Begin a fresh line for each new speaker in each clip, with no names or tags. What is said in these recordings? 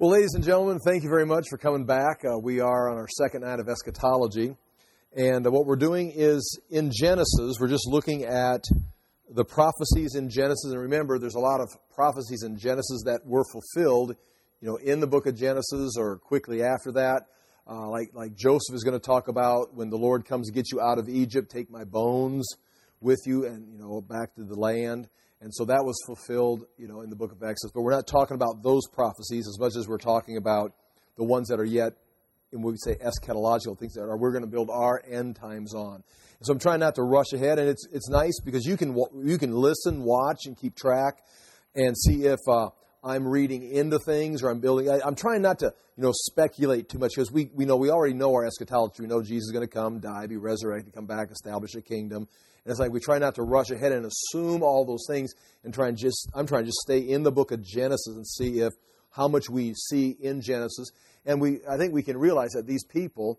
Well, ladies and gentlemen, thank you very much for coming back. We are on our second night of eschatology. And what we're doing is in Genesis, we're just looking at the prophecies in Genesis. And remember, there's a lot of prophecies in Genesis that were fulfilled, in the book of Genesis or quickly after that. Like Joseph is going to talk about when the Lord comes to get you out of Egypt, take my bones with you and, back to the land. And so that was fulfilled, in the book of Exodus. But we're not talking about those prophecies as much as we're talking about the ones that are yet, in what we say, eschatological things that we're going to build our end times on. And so I'm trying not to rush ahead, and it's nice because you can listen, watch, and keep track, and see if I'm reading into things or I'm building. I'm trying not to, speculate too much because we already know our eschatology. We know Jesus is going to come, die, be resurrected, come back, establish a kingdom. And it's like we try not to rush ahead and assume all those things and I'm trying to just stay in the book of Genesis and see how much we see in Genesis. And I think we can realize that these people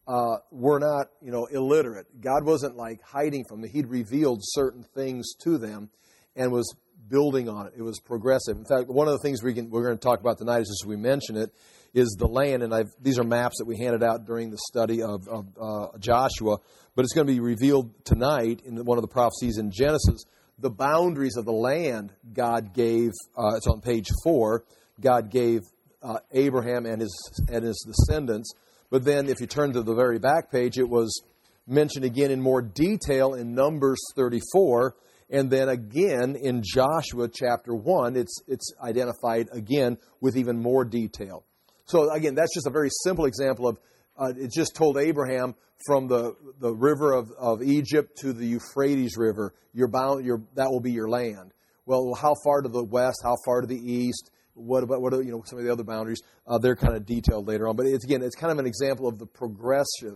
were not, illiterate. God wasn't like hiding from them. He'd revealed certain things to them and was building on it. It was progressive. In fact, one of the things we're going to talk about tonight, is as we mention it, is the land. And these are maps that we handed out during the study of Joshua. But it's going to be revealed tonight in one of the prophecies in Genesis. The boundaries of the land God gave, it's on page 4, God gave Abraham and his descendants. But then if you turn to the very back page, it was mentioned again in more detail in Numbers 34. And then again in Joshua chapter 1, it's identified again with even more detail. So again, that's just a very simple example of, it just told Abraham from the river of Egypt to the Euphrates River, that will be your land. Well, how far to the west, how far to the east, what about some of the other boundaries? They're kind of detailed later on. But it's kind of an example of the progression.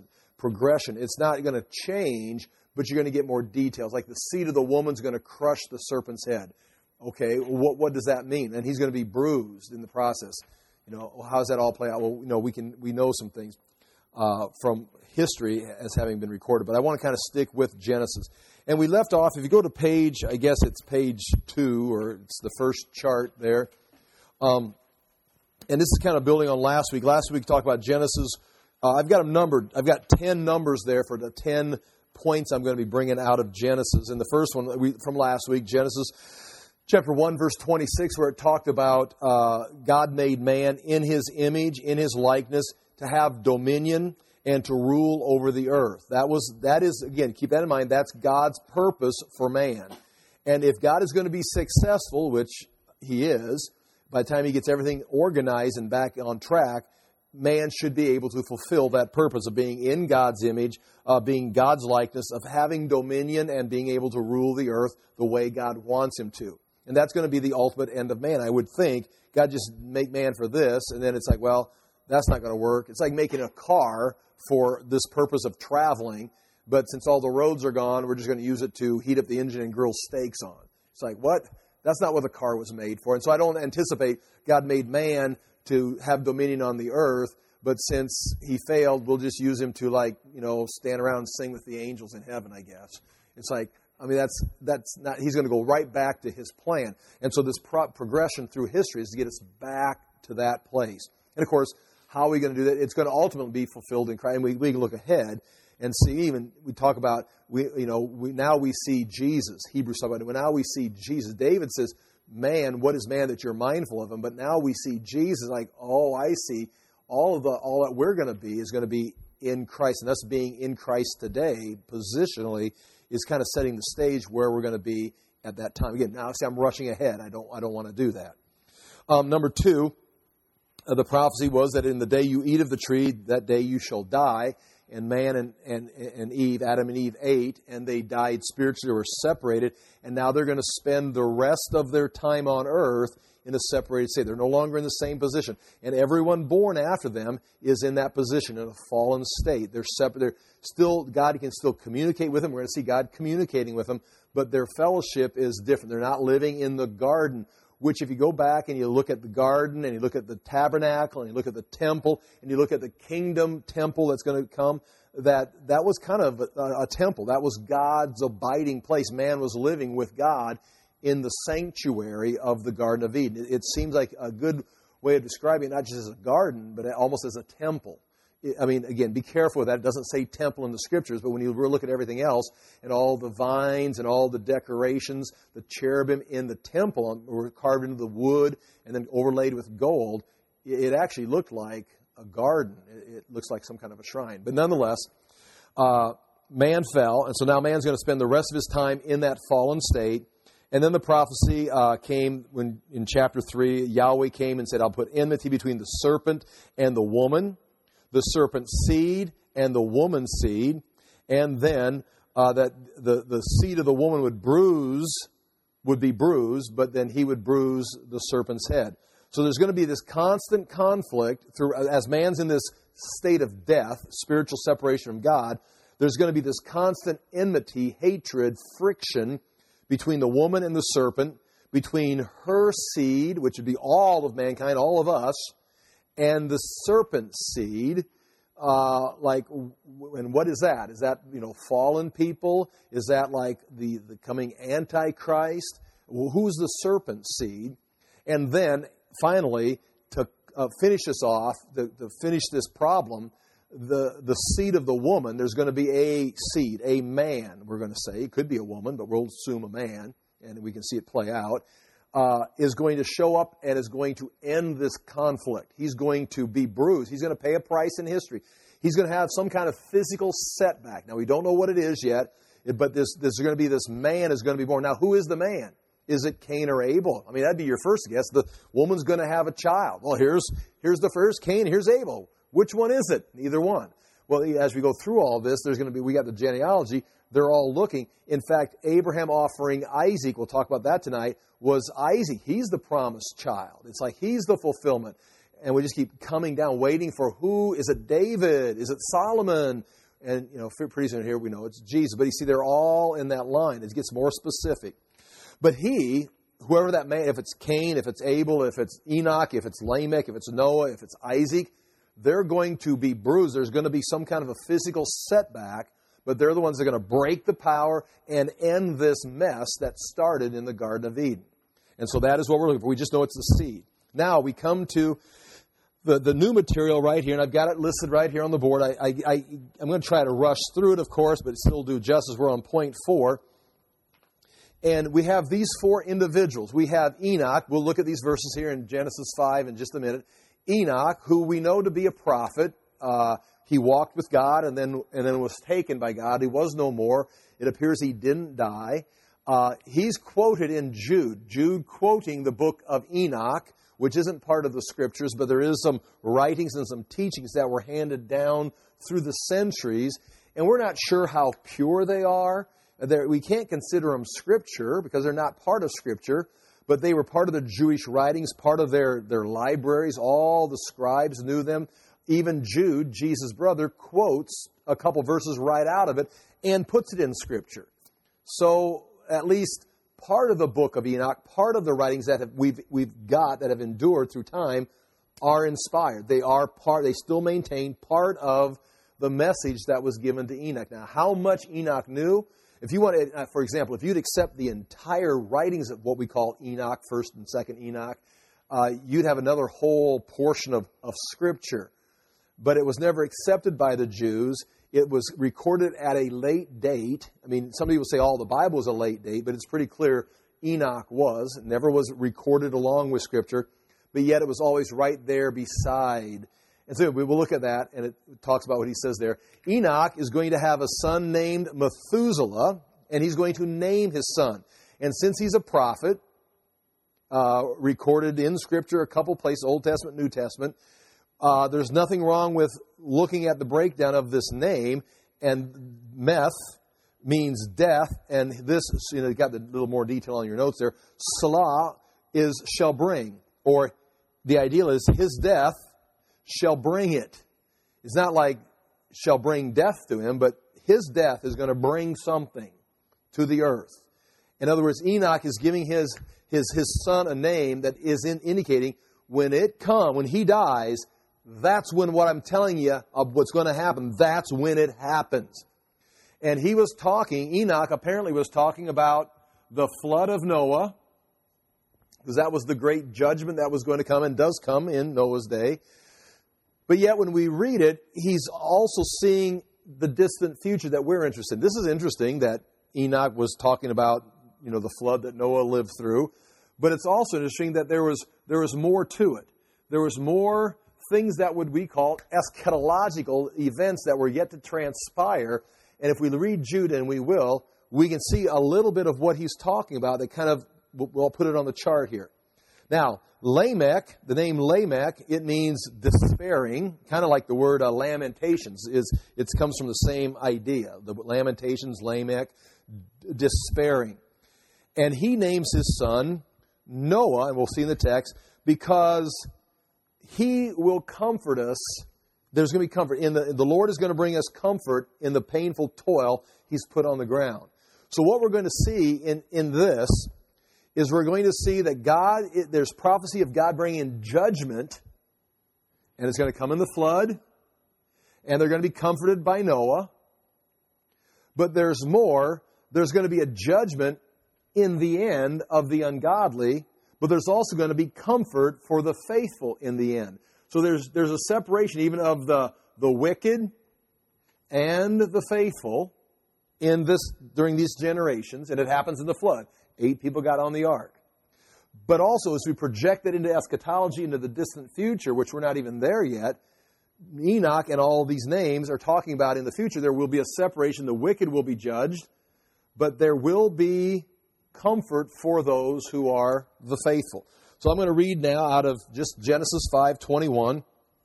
It's not going to change, but you're going to get more details. Like the seed of the woman's going to crush the serpent's head. Okay, what does that mean? And he's going to be bruised in the process. How does that all play out? Well, we know some things from history as having been recorded, but I want to kind of stick with Genesis. And we left off, if you go to page, I guess it's page 2, or it's the first chart there. And this is kind of building on last week. Last week we talked about Genesis. I've got them numbered. I've got 10 numbers there for the 10 points I'm going to be bringing out of Genesis. And the first one from last week, Genesis chapter 1, verse 26, where it talked about God made man in His image, in His likeness, to have dominion and to rule over the earth. That is, again, keep that in mind, that's God's purpose for man. And if God is going to be successful, which He is, by the time He gets everything organized and back on track, man should be able to fulfill that purpose of being in God's image, being God's likeness, of having dominion and being able to rule the earth the way God wants him to. And that's going to be the ultimate end of man. I would think God just make man for this, and then it's like, well, that's not going to work. It's like making a car for this purpose of traveling, but since all the roads are gone, we're just going to use it to heat up the engine and grill steaks on. It's like, what? That's not what the car was made for. And so I don't anticipate God made man to have dominion on the earth, but since he failed, we'll just use him to stand around and sing with the angels in heaven, I guess. It's like, that's not, he's going to go right back to his plan. And so this progression through history is to get us back to that place. And of course, how are we going to do that? It's going to ultimately be fulfilled in Christ. And we can look ahead and see, even we talk about, now we see Jesus. Hebrews talk about it. Now we see Jesus. David says, man, what is man that you're mindful of him? But now we see Jesus, like, oh, I see. All that we're going to be is going to be in Christ. And us being in Christ today, positionally, is kind of setting the stage where we're going to be at that time. Again, now see, I'm rushing ahead. I don't want to do that. Number 2, the prophecy was that in the day you eat of the tree, that day you shall die. And man and Eve, Adam and Eve ate, and they died spiritually, or were separated. And now they're going to spend the rest of their time on earth in a separated state. They're no longer in the same position. And everyone born after them is in that position, in a fallen state. They're separate. God can still communicate with them. We're going to see God communicating with them. But their fellowship is different. They're not living in the garden, which if you go back and you look at the garden and you look at the tabernacle and you look at the temple and you look at the kingdom temple that's going to come, that was kind of a temple. That was God's abiding place. Man was living with God in the sanctuary of the Garden of Eden. It seems like a good way of describing it, not just as a garden, but almost as a temple. I mean, again, be careful with that. It doesn't say temple in the Scriptures, but when you look at everything else and all the vines and all the decorations, the cherubim in the temple were carved into the wood and then overlaid with gold, it actually looked like a garden. It looks like some kind of a shrine. But nonetheless, man fell, and so now man's going to spend the rest of his time in that fallen state. And then the prophecy came when in chapter 3, Yahweh came and said, I'll put enmity between the serpent and the woman, the serpent's seed and the woman's seed, and then that the seed of the woman would be bruised, but then he would bruise the serpent's head. So there's going to be this constant conflict as man's in this state of death, spiritual separation from God. There's going to be this constant enmity, hatred, friction between the woman and the serpent, between her seed, which would be all of mankind, all of us, and the serpent's seed. And what is that? Is that, fallen people? Is that like the coming Antichrist? Who's the serpent's seed? And then, finally, to finish this off, to finish this problem, the seed of the woman, there's going to be a seed, a man, we're going to say. It could be a woman, but we'll assume a man, and we can see it play out, is going to show up and is going to end this conflict. He's going to be bruised. He's going to pay a price in history. He's going to have some kind of physical setback. Now, we don't know what it is yet, but there's going to be this man is going to be born. Now, who is the man? Is it Cain or Abel? I mean, that'd be your first guess. The woman's going to have a child. Well, here's the first Cain, here's Abel. Which one is it? Neither one. Well, as we go through all this, we got the genealogy. They're all looking. In fact, Abraham offering Isaac, we'll talk about that tonight, was Isaac. He's the promised child. It's like he's the fulfillment. And we just keep coming down, waiting for who? Is it David? Is it Solomon? And, pretty soon here we know it's Jesus. But you see, they're all in that line. It gets more specific. But whoever that man, if it's Cain, if it's Abel, if it's Enoch, if it's Lamech, if it's Noah, if it's Isaac, they're going to be bruised. There's going to be some kind of a physical setback, but they're the ones that are going to break the power and end this mess that started in the Garden of Eden. And so that is what we're looking for. We just know it's the seed. Now we come to the new material right here, and I've got it listed right here on the board. I'm going to try to rush through it, of course, but still do justice. We're on point 4. And we have these 4 individuals. We have Enoch. We'll look at these verses here in Genesis 5 in just a minute. Enoch, who we know to be a prophet, he walked with God and then was taken by God. He was no more. It appears he didn't die. He's quoted in Jude quoting the book of Enoch, which isn't part of the Scriptures, but there is some writings and some teachings that were handed down through the centuries, and we're not sure how pure they are. We can't consider them Scripture because they're not part of Scripture, but they were part of the Jewish writings, part of their libraries. All the scribes knew them. Even Jude, Jesus' brother, quotes a couple verses right out of it and puts it in Scripture. So at least part of the book of Enoch, part of the writings that we've got that have endured through time are inspired. They still maintain part of the message that was given to Enoch. Now, how much Enoch knew? If you want to, for example, if you'd accept the entire writings of what we call Enoch, 1st and 2nd Enoch, you'd have another whole portion of Scripture. But it was never accepted by the Jews. It was recorded at a late date. I mean, some people say, the Bible is a late date, but it's pretty clear Enoch never was recorded along with Scripture, but yet it was always right there beside. And so we will look at that, and it talks about what he says there. Enoch is going to have a son named Methuselah, and he's going to name his son. And since he's a prophet, recorded in Scripture, a couple places, Old Testament, New Testament, there's nothing wrong with looking at the breakdown of this name. And Meth means death, and this, you got the little more detail on your notes there. Salah is shall bring, or the ideal is his death shall bring it. It's not like shall bring death to him, but his death is going to bring something to the earth. In other words, Enoch is giving his son a name that is indicating when he dies, that's when what I'm telling you of what's going to happen, that's when it happens. And Enoch apparently was talking about the flood of Noah, because that was the great judgment that was going to come and does come in Noah's day. But yet when we read it, he's also seeing the distant future that we're interested in. This is interesting that Enoch was talking about, the flood that Noah lived through. But it's also interesting that there was more to it. There was more things that we call eschatological events that were yet to transpire. And if we read Jude, and we will, we can see a little bit of what he's talking about that kind of, we'll put it on the chart here. Now, Lamech, the name Lamech, it means despairing, kind of like the word lamentations. It comes from the same idea. The lamentations, Lamech, despairing. And he names his son Noah, and we'll see in the text, because he will comfort us. There's going to be comfort. The Lord is going to bring us comfort in the painful toil he's put on the ground. So what we're going to see in this is we're going to see that there's prophecy of God bringing judgment, and it's going to come in the flood, and they're going to be comforted by Noah. But there's more. There's going to be a judgment in the end of the ungodly, but there's also going to be comfort for the faithful in the end. So there's a separation even of the wicked and the faithful during these generations, and it happens in the flood. 8 people got on the ark. But also, as we project that into eschatology, into the distant future, which we're not even there yet, Enoch and all these names are talking about in the future, there will be a separation. The wicked will be judged, but there will be comfort for those who are the faithful. So I'm going to read now out of just Genesis 5:21.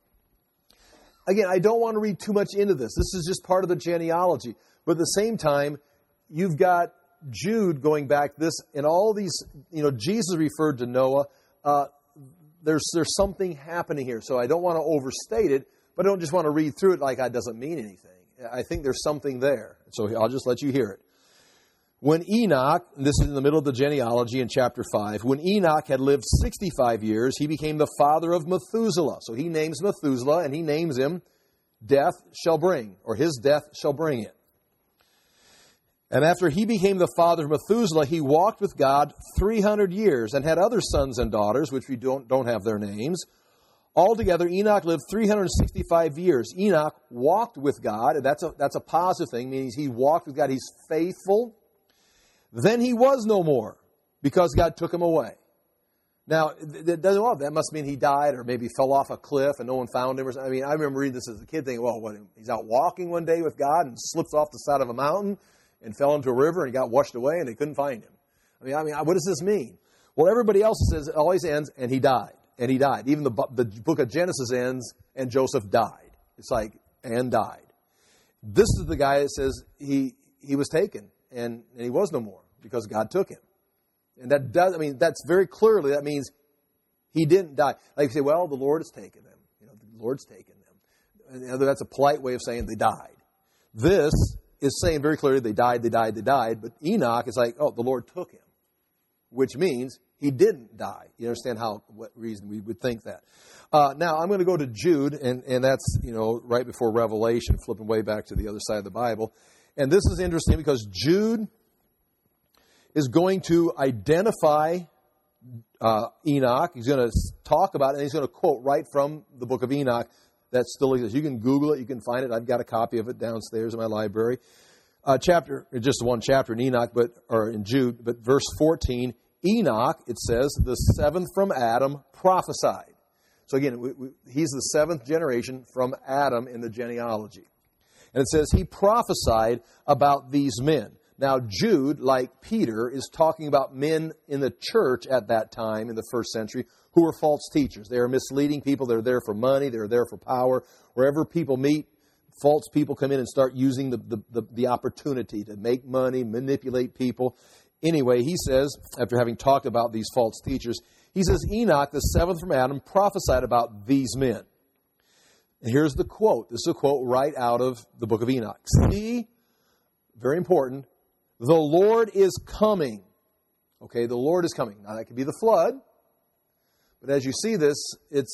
Again, I don't want to read too much into this. This is just part of the genealogy. But at the same time, you've got Jude going back this, and all these, Jesus referred to Noah. There's something happening here. So I don't want to overstate it, but I don't just want to read through it like it doesn't mean anything. I think there's something there. So I'll just let you hear it. When Enoch, and this is in the middle of the genealogy in chapter 5, when Enoch had lived 65 years, he became the father of Methuselah. So he names Methuselah, and he names him Death Shall Bring, or his death shall bring it. And after he became the father of Methuselah, he walked with God 300 years and had other sons and daughters, which we don't have their names. Altogether, Enoch lived 365 years. Enoch walked with God, and that's a positive thing, meaning he walked with God. He's faithful. Then he was no more, because God took him away. Now, that must mean he died or maybe fell off a cliff and no one found him. I remember reading this as a kid thinking, he's out walking one day with God and slips off the side of a mountain and fell into a river and got washed away and they couldn't find him. What does this mean? Well, everybody else says it always ends, and he died. And he died. Even the book of Genesis ends, and Joseph died. It's like, and died. This is the guy that says he was taken, and he was no more, because God took him. And that's very clearly, that means he didn't die. Like you say, the Lord has taken them. The Lord's taken them. And that's a polite way of saying they died. This is saying very clearly they died. But Enoch is like, the Lord took him, which means he didn't die. You understand what reason we would think that. Now, I'm going to go to Jude, and that's, right before Revelation, flipping way back to the other side of the Bible. And this is interesting because Jude is going to identify Enoch. He's going to talk about it, and he's going to quote right from the book of Enoch that still exists. You can Google it. You can find it. I've got a copy of it downstairs in my library. Just one chapter in Enoch, or in Jude, but verse 14, Enoch, it says, the seventh from Adam, prophesied. So again, he's the seventh generation from Adam in the genealogy. And it says he prophesied about these men. Now, Jude, like Peter, is talking about men in the church at that time, in the first century, who were false teachers. They are misleading people. They're there for money. They're there for power. Wherever people meet, false people come in and start using the opportunity to make money, manipulate people. Anyway, he says, after having talked about these false teachers, he says, Enoch, the seventh from Adam, prophesied about these men. And here's the quote. This is a quote right out of the book of Enoch. See, very important, the Lord is coming. Okay, the Lord is coming. Now, that could be the flood. But as you see this,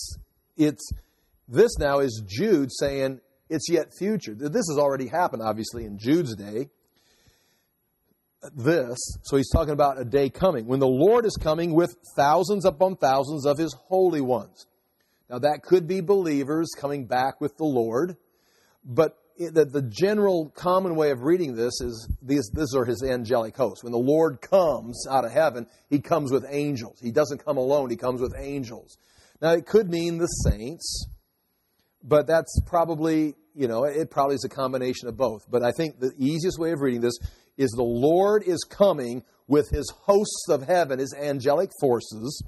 this now is Jude saying it's yet future. This has already happened, obviously, in Jude's day. this, so he's talking about a day coming, when the Lord is coming with thousands upon thousands of his holy ones. Now that could be believers coming back with the Lord, but the general common way of reading this is these are his angelic hosts. When the Lord comes out of heaven, he comes with angels. He doesn't come alone, he comes with angels. Now it could mean the saints, but that's probably, it probably is a combination of both. But I think the easiest way of reading this is the Lord is coming with his hosts of heaven, his angelic forces,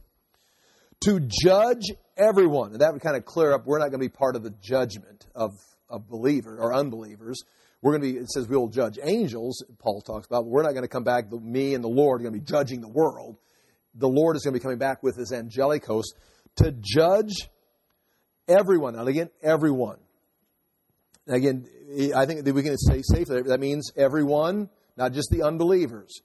to judge everyone. And that would kind of clear up, we're not going to be part of the judgment of believers or unbelievers. We're going to be, it says we will judge angels, Paul talks about, but we're not going to come back, me and the Lord are going to be judging the world. The Lord is going to be coming back with his angelic host to judge everyone. And again, everyone. And again, I think that we can say safely that means everyone, not just the unbelievers.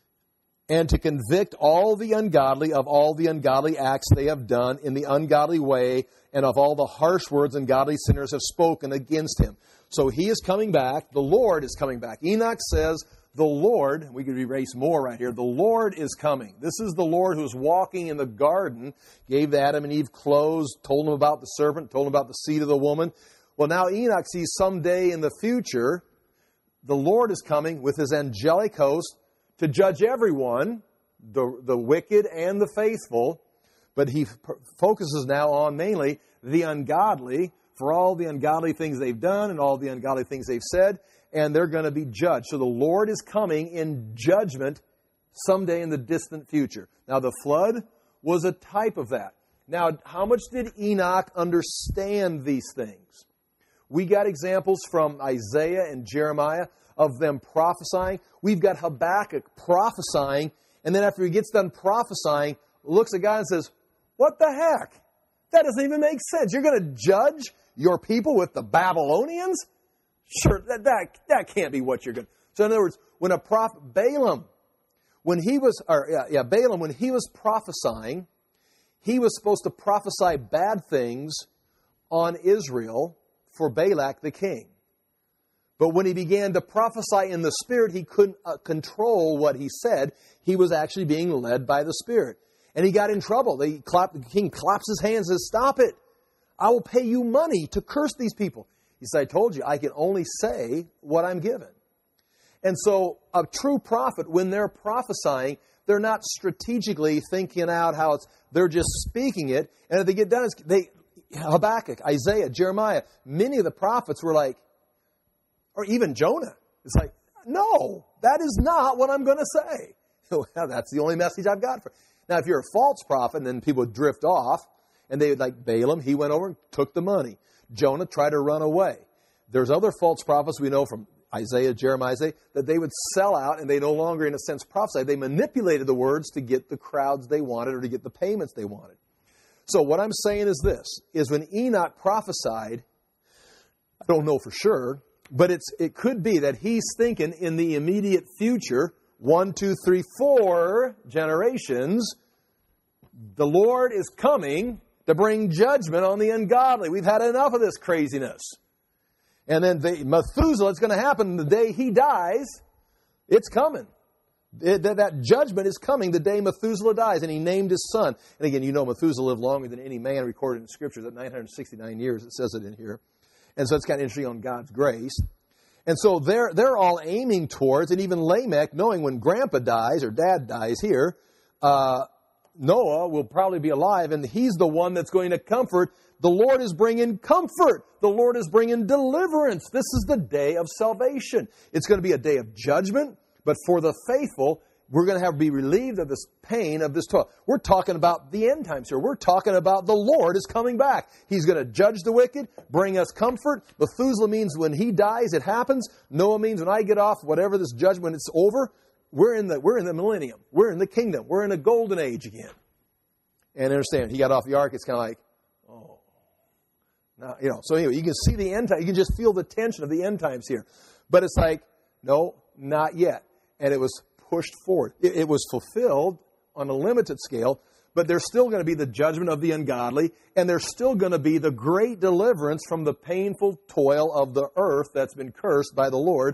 And to convict all the ungodly of all the ungodly acts they have done in the ungodly way, and of all the harsh words ungodly sinners have spoken against him. So he is coming back. The Lord is coming back. Enoch says, the Lord, we could erase more right here, the Lord is coming. This is the Lord who's walking in the garden, gave Adam and Eve clothes, told them about the serpent, told them about the seed of the woman. Well, now Enoch sees someday in the future, the Lord is coming with his angelic host to judge everyone, the wicked and the faithful. But he focuses now on mainly the ungodly for all the ungodly things they've done and all the ungodly things they've said, and they're going to be judged. So the Lord is coming in judgment someday in the distant future. Now the flood was a type of that. Now, how much did Enoch understand these things? We got examples from Isaiah and Jeremiah of them prophesying. We've got Habakkuk prophesying, and then after he gets done prophesying, looks at God and says, what the heck? That doesn't even make sense. You're going to judge your people with the Babylonians? Sure, that can't be what you're going to. So in other words, when a prophet, Balaam, when he was prophesying, he was supposed to prophesy bad things on Israel for Balak the king. But when he began to prophesy in the Spirit, he couldn't control what he said. He was actually being led by the Spirit. And he got in trouble. The king claps his hands and says, stop it. I will pay you money to curse these people. He said, I told you, I can only say what I'm given. And so a true prophet, when they're prophesying, they're not strategically thinking out how they're just speaking it. And if they get done, Habakkuk, Isaiah, Jeremiah, many of the prophets were like, or even Jonah. It's like, no, that is not what I'm going to say. Well, that's the only message I've got for you. Now, if you're a false prophet, then people would drift off, and they would, like Balaam, he went over and took the money. Jonah tried to run away. There's other false prophets we know from Isaiah, Jeremiah, that they would sell out, and they no longer, in a sense, prophesied. They manipulated the words to get the crowds they wanted or to get the payments they wanted. So what I'm saying is this, is when Enoch prophesied, I don't know for sure, but it could be that he's thinking in the immediate future, 1, 2, 3, 4 generations, the Lord is coming to bring judgment on the ungodly. We've had enough of this craziness. And then Methuselah, it's going to happen the day he dies. It's coming. That judgment is coming the day Methuselah dies, and he named his son. And again, Methuselah lived longer than any man recorded in Scripture, at 969 years. It says it in here. And so it's kind of interesting on God's grace. And so they're all aiming towards, and even Lamech, knowing when Grandpa dies, or Dad dies here, Noah will probably be alive, and he's the one that's going to comfort. The Lord is bringing comfort. The Lord is bringing deliverance. This is the day of salvation. It's going to be a day of judgment, but for the faithful, we're going to have to be relieved of this pain, of this toil. We're talking about the end times here. We're talking about the Lord is coming back. He's going to judge the wicked, bring us comfort. Methuselah means when he dies, it happens. Noah means when I get off, whatever this judgment, it's over. We're in the millennium. We're in the kingdom. We're in a golden age again. And understand, he got off the ark, it's kind of like, oh. Now, so anyway, you can see the end time. You can just feel the tension of the end times here. But it's like, no, not yet. And it was pushed forward. It was fulfilled on a limited scale, but there's still going to be the judgment of the ungodly, and there's still going to be the great deliverance from the painful toil of the earth that's been cursed by the Lord.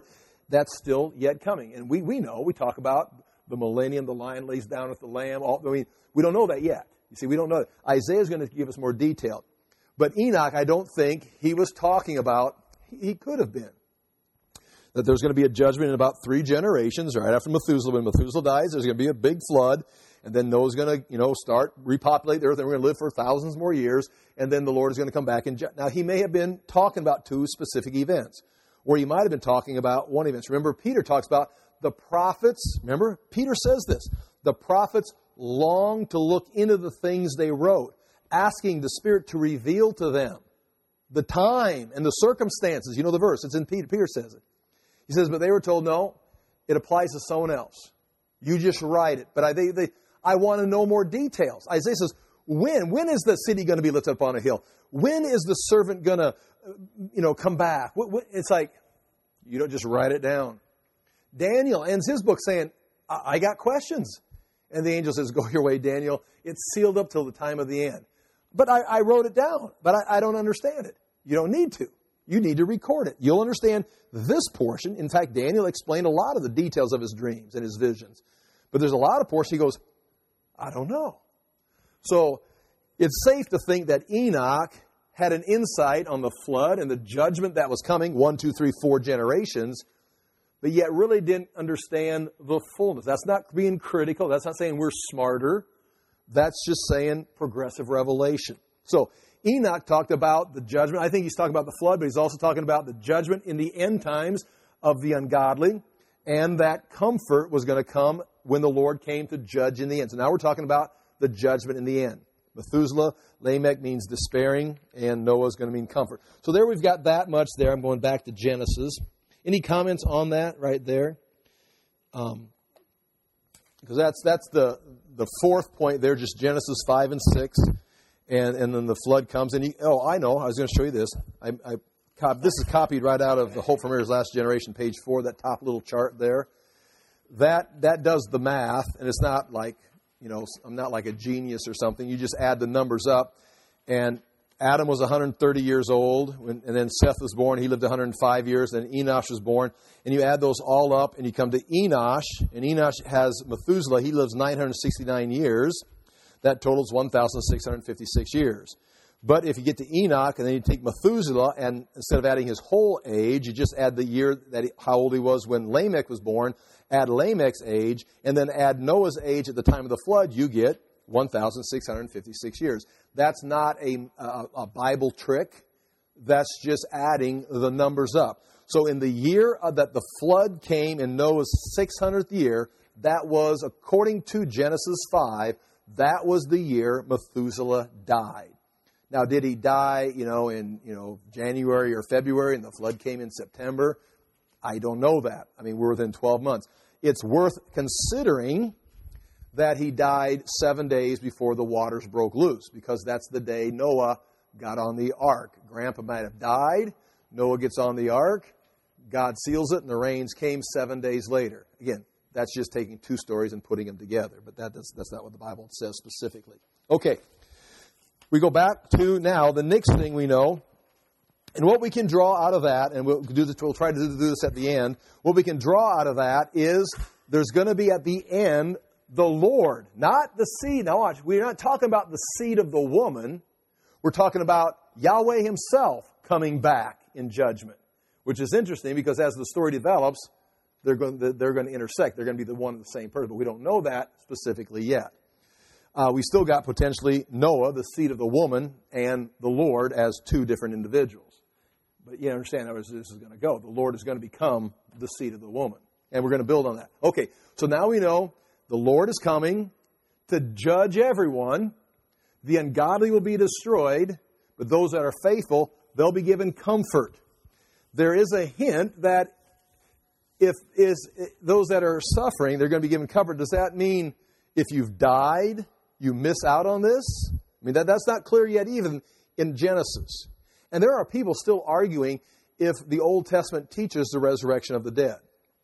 That's still yet coming. And we know, we talk about the millennium, the lion lays down with the lamb. We don't know that yet. You see, we don't know that. Isaiah is going to give us more detail. But Enoch, I don't think he was talking about, he could have been, that there's going to be a judgment in about 3 generations right after Methuselah. When Methuselah dies, there's going to be a big flood. And then Noah's going to, start repopulate the earth, and we're going to live for thousands more years. And then the Lord is going to come back and judge. Now, he may have been talking about 2 specific events, or he might have been talking about one event. Remember, Peter talks about the prophets. Remember, Peter says this. The prophets long to look into the things they wrote, asking the Spirit to reveal to them the time and the circumstances. You know the verse. It's in Peter. Peter says it. He says, but they were told, no, it applies to someone else. You just write it. But I want to know more details. Isaiah says, when is the city going to be lifted up on a hill? When is the servant going to, come back? It's like, you don't just write it down. Daniel ends his book saying, I got questions. And the angel says, go your way, Daniel. It's sealed up till the time of the end. But I wrote it down, but I don't understand it. You don't need to. You need to record it. You'll understand this portion. In fact, Daniel explained a lot of the details of his dreams and his visions. But there's a lot of portions he goes, I don't know. So it's safe to think that Enoch had an insight on the flood and the judgment that was coming, 1, 2, 3, 4 generations, but yet really didn't understand the fullness. That's not being critical. That's not saying we're smarter. That's just saying progressive revelation. So Enoch talked about the judgment. I think he's talking about the flood, but he's also talking about the judgment in the end times of the ungodly, and that comfort was going to come when the Lord came to judge in the end. So now we're talking about the judgment in the end. Methuselah, Lamech means despairing, and Noah is going to mean comfort. So there we've got that much there. I'm going back to Genesis. Any comments on that right there? Because that's the 4th point there, just Genesis 5 and 6. And then the flood comes. And I know. I was going to show you this. This is copied right out of the Hope for Mary's Last Generation, page 4, that top little chart there. That does the math, and it's not like, I'm not like a genius or something. You just add the numbers up. And Adam was 130 years old, and then Seth was born. He lived 105 years, and Enosh was born. And you add those all up, and you come to Enosh, and Enosh has Methuselah. He lives 969 years. That totals 1,656 years. But if you get to Enoch, and then you take Methuselah, and instead of adding his whole age, you just add the year how old he was when Lamech was born, add Lamech's age, and then add Noah's age at the time of the flood, you get 1,656 years. That's not a Bible trick. That's just adding the numbers up. So in the year that the flood came in Noah's 600th year, that was, according to Genesis 5, that was the year Methuselah died. Now, did he die, in January or February, and the flood came in September? I don't know that. We're within 12 months. It's worth considering that he died 7 days before the waters broke loose, because that's the day Noah got on the ark. Grandpa might have died. Noah gets on the ark. God seals it, and the rains came 7 days later. Again, that's just taking 2 stories and putting them together, but that's not what the Bible says specifically. Okay. We go back to now the next thing we know, and what we can draw out of that, and we'll try to do this at the end. What we can draw out of that is there's going to be at the end the Lord, not the seed. Now watch, we're not talking about the seed of the woman. We're talking about Yahweh himself coming back in judgment, which is interesting because as the story develops, they're going to intersect. They're going to be the one and the same person, but we don't know that specifically yet. We still got potentially Noah, the seed of the woman, and the Lord as 2 different individuals. But you understand how this is going to go. The Lord is going to become the seed of the woman. And we're going to build on that. Okay, so now we know the Lord is coming to judge everyone. The ungodly will be destroyed, but those that are faithful, they'll be given comfort. There is a hint that if those that are suffering, they're going to be given comfort. Does that mean if you've died, you miss out on this? That's not clear yet even in Genesis. And there are people still arguing if the Old Testament teaches the resurrection of the dead.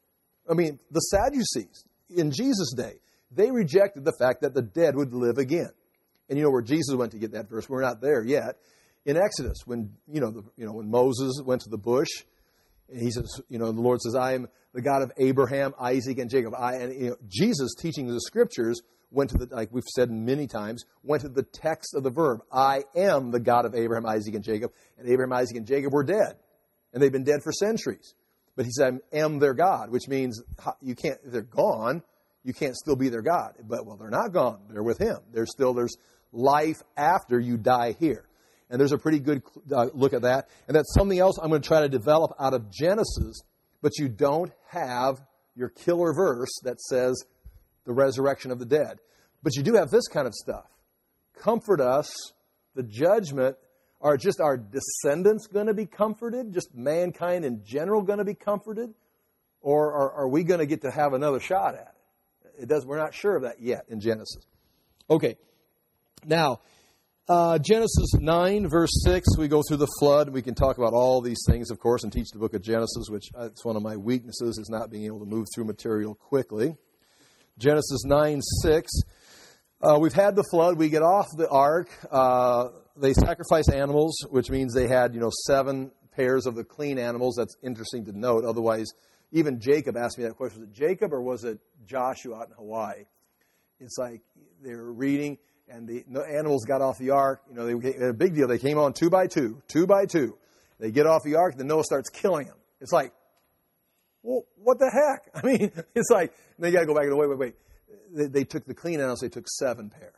The Sadducees in Jesus' day, they rejected the fact that the dead would live again. And you know where Jesus went to get that verse? We're not there yet. In Exodus, when Moses went to the bush, And he says, the Lord says, I am the God of Abraham, Isaac, and Jacob. Jesus, teaching the Scriptures, went to like we've said many times, went to the text of the verb. I am the God of Abraham, Isaac, and Jacob. And Abraham, Isaac, and Jacob were dead. And they've been dead for centuries. But he said, I am their God, which means you can't, if they're gone, you can't still be their God. But, they're not gone. They're with him. There's life after you die here. And there's a pretty good look at that. And that's something else I'm going to try to develop out of Genesis, but you don't have your killer verse that says the resurrection of the dead. But you do have this kind of stuff. Comfort us, the judgment. Are just our descendants going to be comforted? Just mankind in general going to be comforted? Or are we going to get to have another shot at it? We're not sure of that yet in Genesis. Okay. Now, Genesis 9, verse 6, we go through the flood. We can talk about all these things, of course, and teach the book of Genesis, which it's one of my weaknesses, is not being able to move through material quickly. Genesis 9, 6. We've had the flood. We get off the ark. They sacrifice animals, which means they had, 7 pairs of the clean animals. That's interesting to note. Otherwise, even Jacob asked me that question. Was it Jacob or was it Joshua out in Hawaii? It's like they were reading, and the animals got off the ark. They had a big deal. They came on 2 by 2. They get off the ark, and then Noah starts killing them. It's like, well, what the heck? I mean, it's like, they got to go back and go, wait. They took the clean animals. They took 7 pair.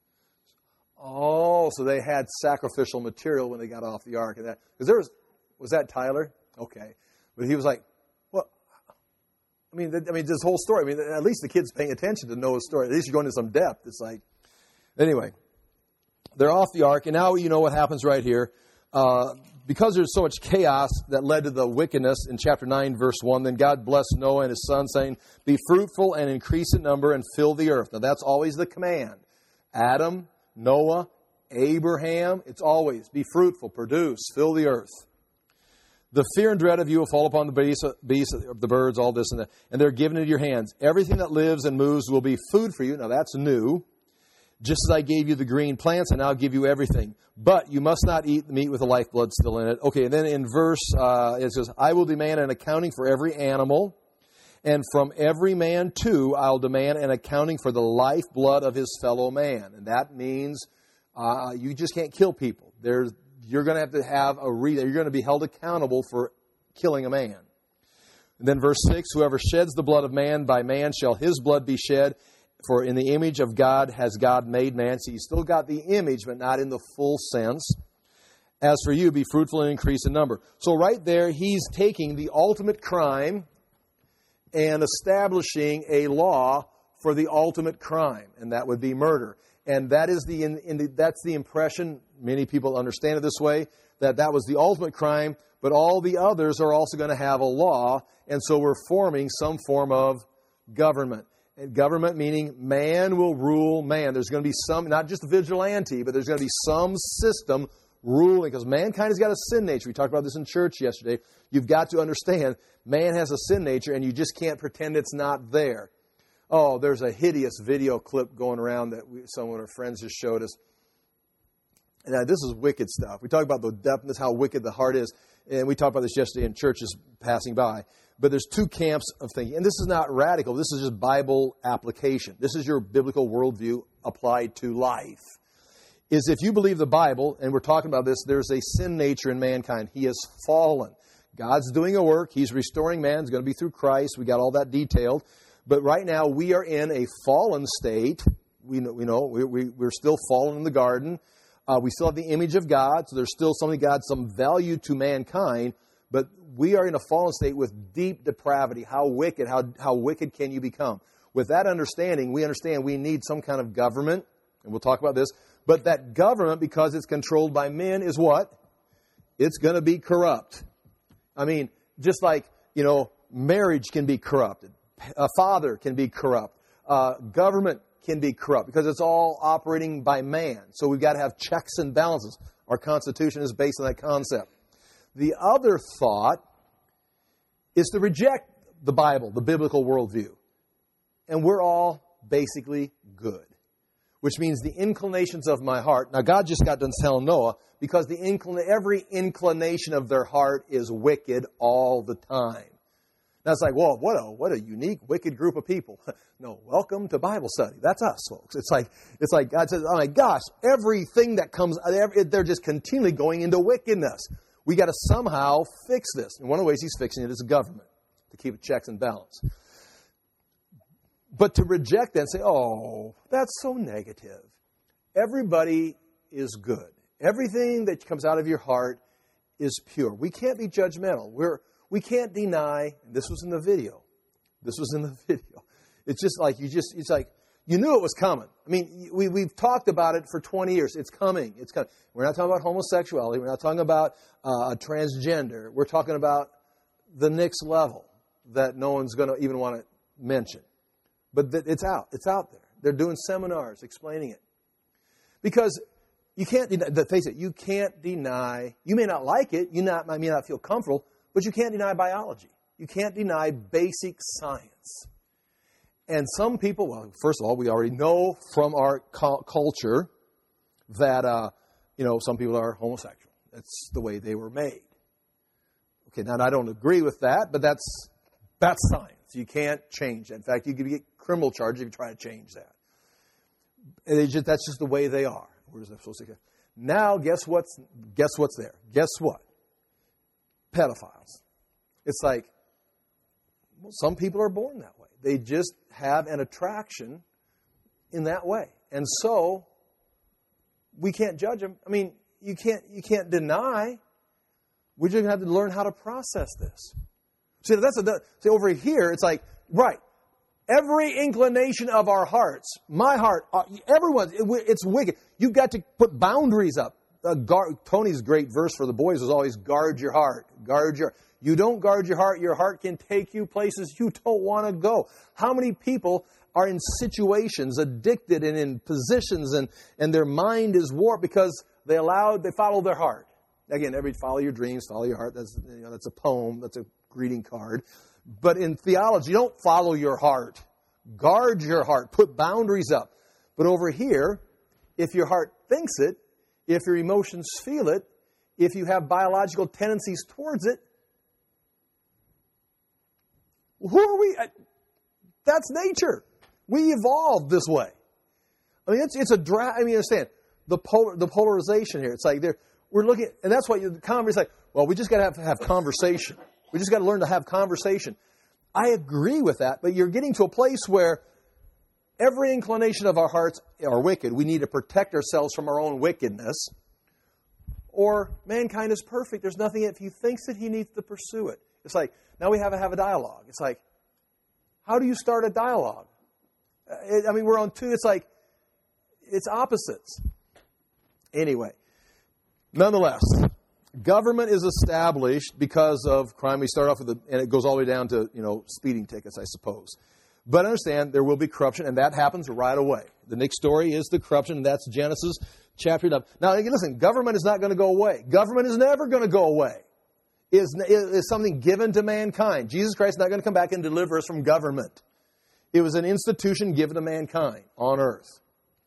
Oh, so they had sacrificial material when they got off the ark. And was that Tyler? Okay. But he was like, well, this whole story. At least the kid's paying attention to Noah's story. At least you're going into some depth. It's like, anyway, they're off the ark. And now you know what happens right here. Because there's so much chaos that led to the wickedness in chapter 9, verse 1, then God blessed Noah and his son, saying, be fruitful and increase in number and fill the earth. Now, that's always the command. Adam, Noah, Abraham, it's always be fruitful, produce, fill the earth. The fear and dread of you will fall upon the beasts, the birds, all this and that, and they're given into your hands. Everything that lives and moves will be food for you. Now, that's new. Just as I gave you the green plants, I now give you everything. But you must not eat the meat with the lifeblood still in it. Okay, and then in verse, it says, I will demand an accounting for every animal, and from every man, too, I'll demand an accounting for the lifeblood of his fellow man. And that means you just can't kill people. You're going to have you're going to be held accountable for killing a man. And then verse 6, whoever sheds the blood of man, by man shall his blood be shed. For in the image of God has God made man. So you still got the image, but not in the full sense. As for you, be fruitful and increase in number. So right there, he's taking the ultimate crime and establishing a law for the ultimate crime, and that would be murder. And that is that's the impression, many people understand it this way, that was the ultimate crime, but all the others are also going to have a law, and so we're forming some form of government. And government meaning man will rule man. There's going to be some, not just vigilante, but there's going to be some system ruling, because mankind has got a sin nature. We talked about this in church yesterday. You've got to understand, man has a sin nature, and you just can't pretend it's not there. Oh, there's a hideous video clip going around that some of our friends just showed us. Now, this is wicked stuff. We talk about the depthness, how wicked the heart is, and we talked about this yesterday in churches passing by. But there's 2 camps of thinking, and this is not radical. This is just Bible application. This is your biblical worldview applied to life. Is if you believe the Bible, and we're talking about this, there's a sin nature in mankind. He has fallen. God's doing a work. He's restoring man. It's going to be through Christ. We got all that detailed. But right now, we are in a fallen state. We're still fallen in the garden. We still have the image of God, so there's still some value to mankind. But we are in a fallen state with deep depravity. How wicked can you become? With that understanding, we understand we need some kind of government, and we'll talk about this. But that government, because it's controlled by men, is what? It's going to be corrupt. Just like, marriage can be corrupted. A father can be corrupt. Government can be corrupt because it's all operating by man. So we've got to have checks and balances. Our Constitution is based on that concept. The other thought is to reject the Bible, the biblical worldview. And we're all basically good. which means the inclinations of my heart. Now, God just got done telling Noah, because every inclination of their heart is wicked all the time. Now, it's like, well, what a unique, wicked group of people. No, welcome to Bible study. That's us, folks. It's like God says, oh my gosh, everything that comes, they're just continually going into wickedness. We got to somehow fix this. And one of the ways He's fixing it is government, to keep it checks and balance. But to reject that and say, oh, that's so negative. Everybody is good. Everything that comes out of your heart is pure. We can't be judgmental. We can't deny, and this was in the video. It's just like, it's like, you knew it was coming. I mean, we've talked about it for 20 years. It's coming. We're not talking about homosexuality. We're not talking about transgender. We're talking about the next level that no one's going to even want to mention. But it's out. It's out there. They're doing seminars explaining it. Because you can't face it, you can't deny, you may not like it, may not feel comfortable, but you can't deny biology. You can't deny basic science. And some people, well, first of all, we already know from our culture that, some people are homosexual. That's the way they were made. Okay, now I don't agree with that, but that's science. You can't change that. In fact, you could get criminal charges if you try to change that. That's just the way they are. Where is that supposed to go? Now, guess what's there? Guess what? Pedophiles. It's like, well, some people are born that way. They just have an attraction in that way. And so, we can't judge them. I mean, you can't deny. We're just going to have to learn how to process this. See, over here, it's like, right, every inclination of our hearts, my heart, everyone's, it's wicked. You've got to put boundaries up. Tony's great verse for the boys was always, guard your heart. You don't guard your heart can take you places you don't want to go. How many people are in situations, addicted and in positions, and their mind is warped because they follow their heart. Again, follow your dreams, follow your heart. That's a poem, that's a greeting card. But in theology, don't follow your heart. Guard your heart. Put boundaries up. But over here, if your heart thinks it, if your emotions feel it, if you have biological tendencies towards it, who are we? That's nature. We evolved this way. I mean, understand the polarization here. It's like we're looking, and that's why the conversation is like, well, we just got to have conversation. We just got to learn to have conversation. I agree with that, but you're getting to a place where every inclination of our hearts are wicked. We need to protect ourselves from our own wickedness. Or mankind is perfect. There's nothing, if he thinks it, he needs to pursue it. It's like, now we have to have a dialogue. It's like, how do you start a dialogue? We're on two. It's like, it's opposites. Anyway, nonetheless, government is established because of crime. We start off with and it goes all the way down to, speeding tickets, I suppose. But understand, there will be corruption, and that happens right away. The next story is the corruption, and that's Genesis chapter 11. Now, listen, government is not going to go away. Government is never going to go away. It is something given to mankind. Jesus Christ is not going to come back and deliver us from government. It was an institution given to mankind on earth.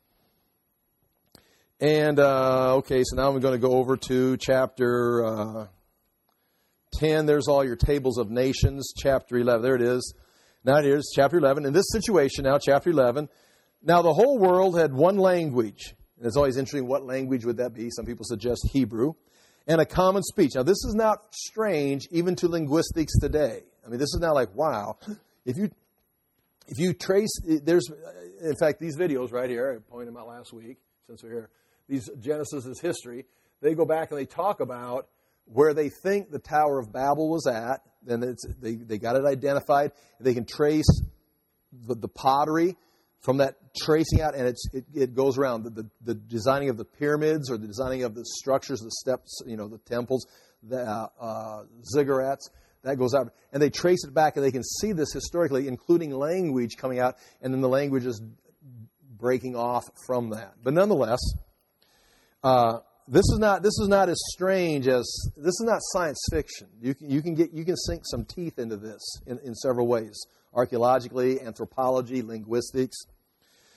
And, so now I'm going to go over to chapter 10. There's all your tables of nations. Chapter 11. There it is. Now it is chapter 11. In this situation now, chapter 11. Now the whole world had one language. And it's always interesting, what language would that be? Some people suggest Hebrew. And a common speech. Now this is not strange even to linguistics today. This is not like, wow. If you trace, in fact, these videos right here, I pointed them out last week, since we're here. These Genesis is history. They go back and they talk about where they think the Tower of Babel was at. Then they got it identified. They can trace the pottery from that tracing out, and it goes around the designing of the pyramids or the designing of the structures, the steps, the temples, the ziggurats. That goes out, and they trace it back, and they can see this historically, including language coming out, and then the language is breaking off from that. But nonetheless, this is not as strange as this is not science fiction. You can sink some teeth into this in several ways: archaeologically, anthropology, linguistics.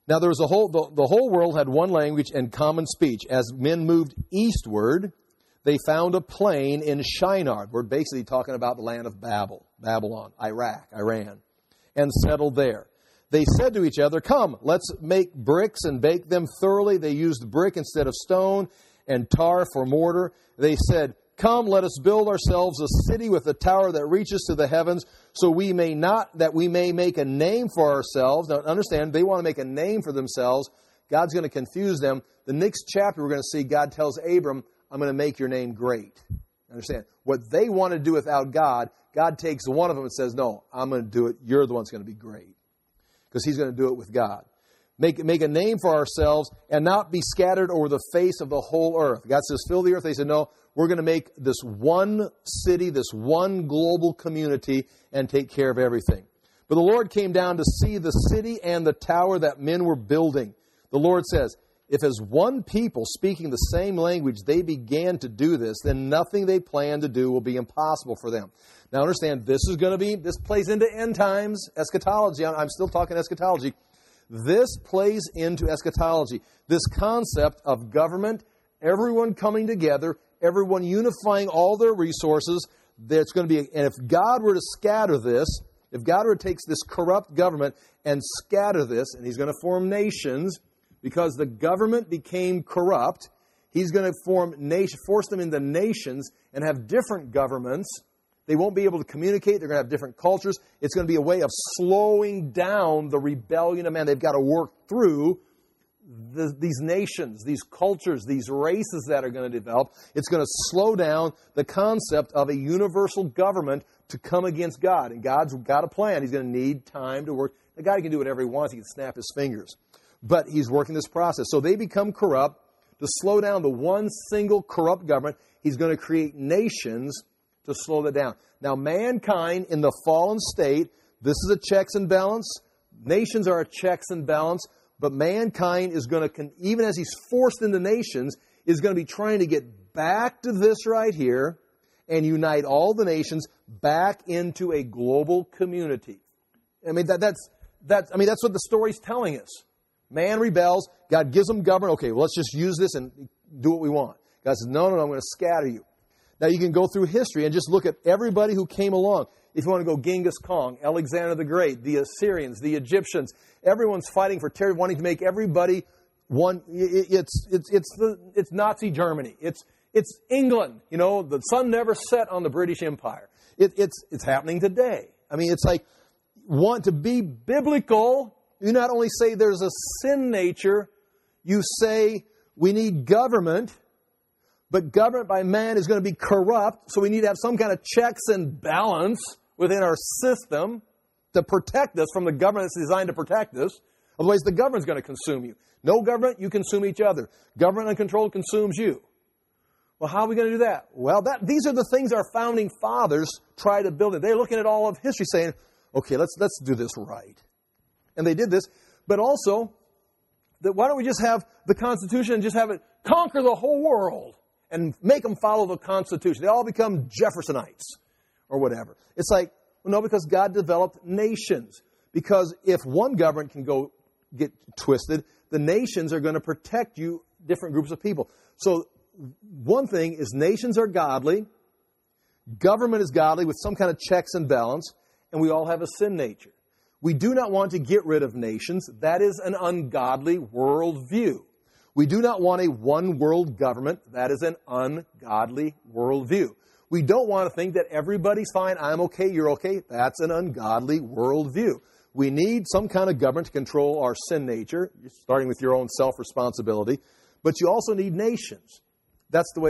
Now there was the whole world had one language and common speech. As men moved eastward, they found a plain in Shinar. We're basically talking about the land of Babylon, Iraq, Iran, and settled there. They said to each other, "Come, let's make bricks and bake them thoroughly." They used brick instead of stone and tar for mortar. They said, "Come, let us build ourselves a city with a tower that reaches to the heavens, so we may make a name for ourselves." Now understand, they want to make a name for themselves. God's going to confuse them. The next chapter we're going to see, God tells Abram, "I'm going to make your name great." Understand? What they want to do without God, God takes one of them and says, "No, I'm going to do it. You're the one that's going to be great." Because He's going to do it with God. Make a name for ourselves and not be scattered over the face of the whole earth. God says, "Fill the earth." They said, "No, we're going to make this one city, this one global community, and take care of everything." But the Lord came down to see the city and the tower that men were building. The Lord says, "If as one people speaking the same language they began to do this, then nothing they plan to do will be impossible for them." Now understand, this plays into end times eschatology. I'm still talking eschatology. This plays into eschatology. This concept of government, everyone coming together, everyone unifying all their resources. There's going to be, and if God were to scatter this, if God were to take this corrupt government and scatter this, and He's going to form nations, because the government became corrupt, He's going to force them into nations and have different governments. They won't be able to communicate. They're going to have different cultures. It's going to be a way of slowing down the rebellion of man. They've got to work through these nations, these cultures, these races that are going to develop. It's going to slow down the concept of a universal government to come against God. And God's got a plan. He's going to need time to work. The God can do whatever He wants. He can snap His fingers. But He's working this process. So they become corrupt. To slow down the one single corrupt government, He's going to create nations to slow that down. Now, mankind in the fallen state, this is a checks and balance. Nations are a checks and balance. But mankind is going to, even as he's forced into nations, is going to be trying to get back to this right here and unite all the nations back into a global community. I mean, that's what the story's telling us. Man rebels. God gives them government. Okay, well, let's just use this and do what we want. God says, no, I'm going to scatter you. Now, you can go through history and just look at everybody who came along. If you want to go Genghis Khan, Alexander the Great, the Assyrians, the Egyptians, everyone's fighting for territory, wanting to make everybody one. It's Nazi Germany. It's England. You know, the sun never set on the British Empire. It's happening today. I mean, it's like, want to be biblical. You not only say there's a sin nature, you say we need government. But government by man is going to be corrupt, so we need to have some kind of checks and balance within our system to protect us from the government that's designed to protect us. Otherwise, the government's going to consume you. No government, you consume each other. Government uncontrolled consumes you. Well, how are we going to do that? Well, these are the things our founding fathers try to build it. They're looking at all of history saying, okay, let's do this right. And they did this. But also, why don't we just have the Constitution and just have it conquer the whole world? And make them follow the Constitution. They all become Jeffersonites or whatever. It's like, well, no, because God developed nations. Because if one government can get twisted, the nations are going to protect you, different groups of people. So one thing is nations are godly, government is godly with some kind of checks and balance, and we all have a sin nature. We do not want to get rid of nations. That is an ungodly worldview. We do not want a one-world government. That is an ungodly worldview. We don't want to think that everybody's fine, I'm okay, you're okay. That's an ungodly worldview. We need some kind of government to control our sin nature, starting with your own self-responsibility. But you also need nations. That's the way.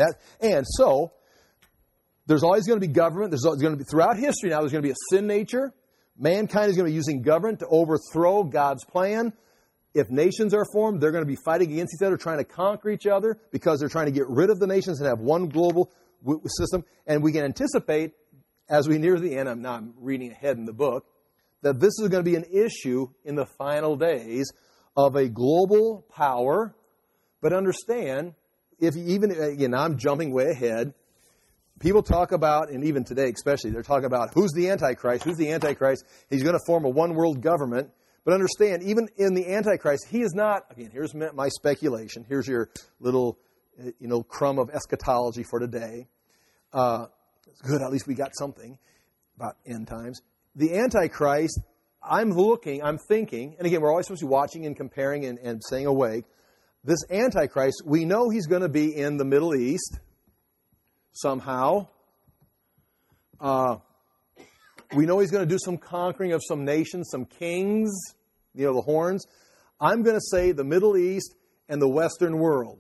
And so there's always going to be government. There's going to be throughout history now. There's going to be a sin nature. Mankind is going to be using government to overthrow God's plan. If nations are formed, they're going to be fighting against each other, trying to conquer each other because they're trying to get rid of the nations and have one global system. And we can anticipate, as we near the end, I'm reading ahead in the book, that this is going to be an issue in the final days of a global power. But understand, I'm jumping way ahead. People talk about, and even today especially, they're talking about who's the Antichrist. He's going to form a one-world government. But understand, even in the Antichrist, he is not, again, here's my speculation. Here's your little, crumb of eschatology for today. Good, at least we got something about end times. The Antichrist, I'm thinking, and again, we're always supposed to be watching and comparing and staying awake. This Antichrist, we know he's going to be in the Middle East somehow. We know he's going to do some conquering of some nations, some kings, the horns. I'm going to say the Middle East and the Western world.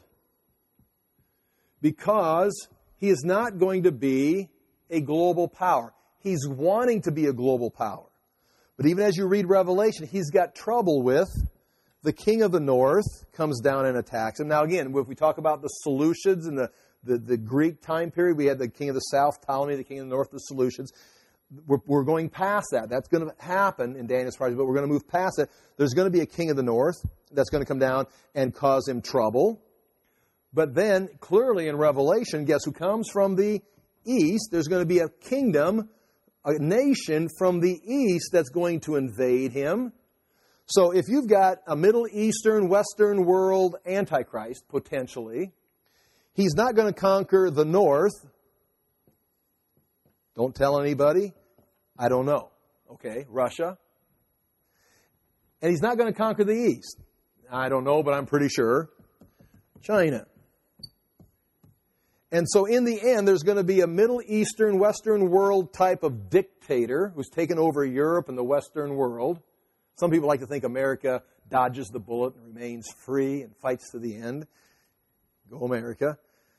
Because he is not going to be a global power. He's wanting to be a global power. But even as you read Revelation, he's got trouble with the king of the north comes down and attacks him. Now again, if we talk about the Seleucids and the Greek time period, we had the king of the south, Ptolemy, the king of the north, the Seleucids. We're going past that. That's going to happen in Daniel's prophecy, but we're going to move past it. There's going to be a king of the north that's going to come down and cause him trouble. But then, clearly in Revelation, guess who comes from the east? There's going to be a kingdom, a nation from the east that's going to invade him. So if you've got a Middle Eastern, Western world Antichrist, potentially, he's not going to conquer the north. Don't tell anybody. I don't know. Okay, Russia. And he's not going to conquer the east. I don't know, but I'm pretty sure. China. And so in the end, there's going to be a Middle Eastern, Western world type of dictator who's taken over Europe and the Western world. Some people like to think America dodges the bullet and remains free and fights to the end. Go America.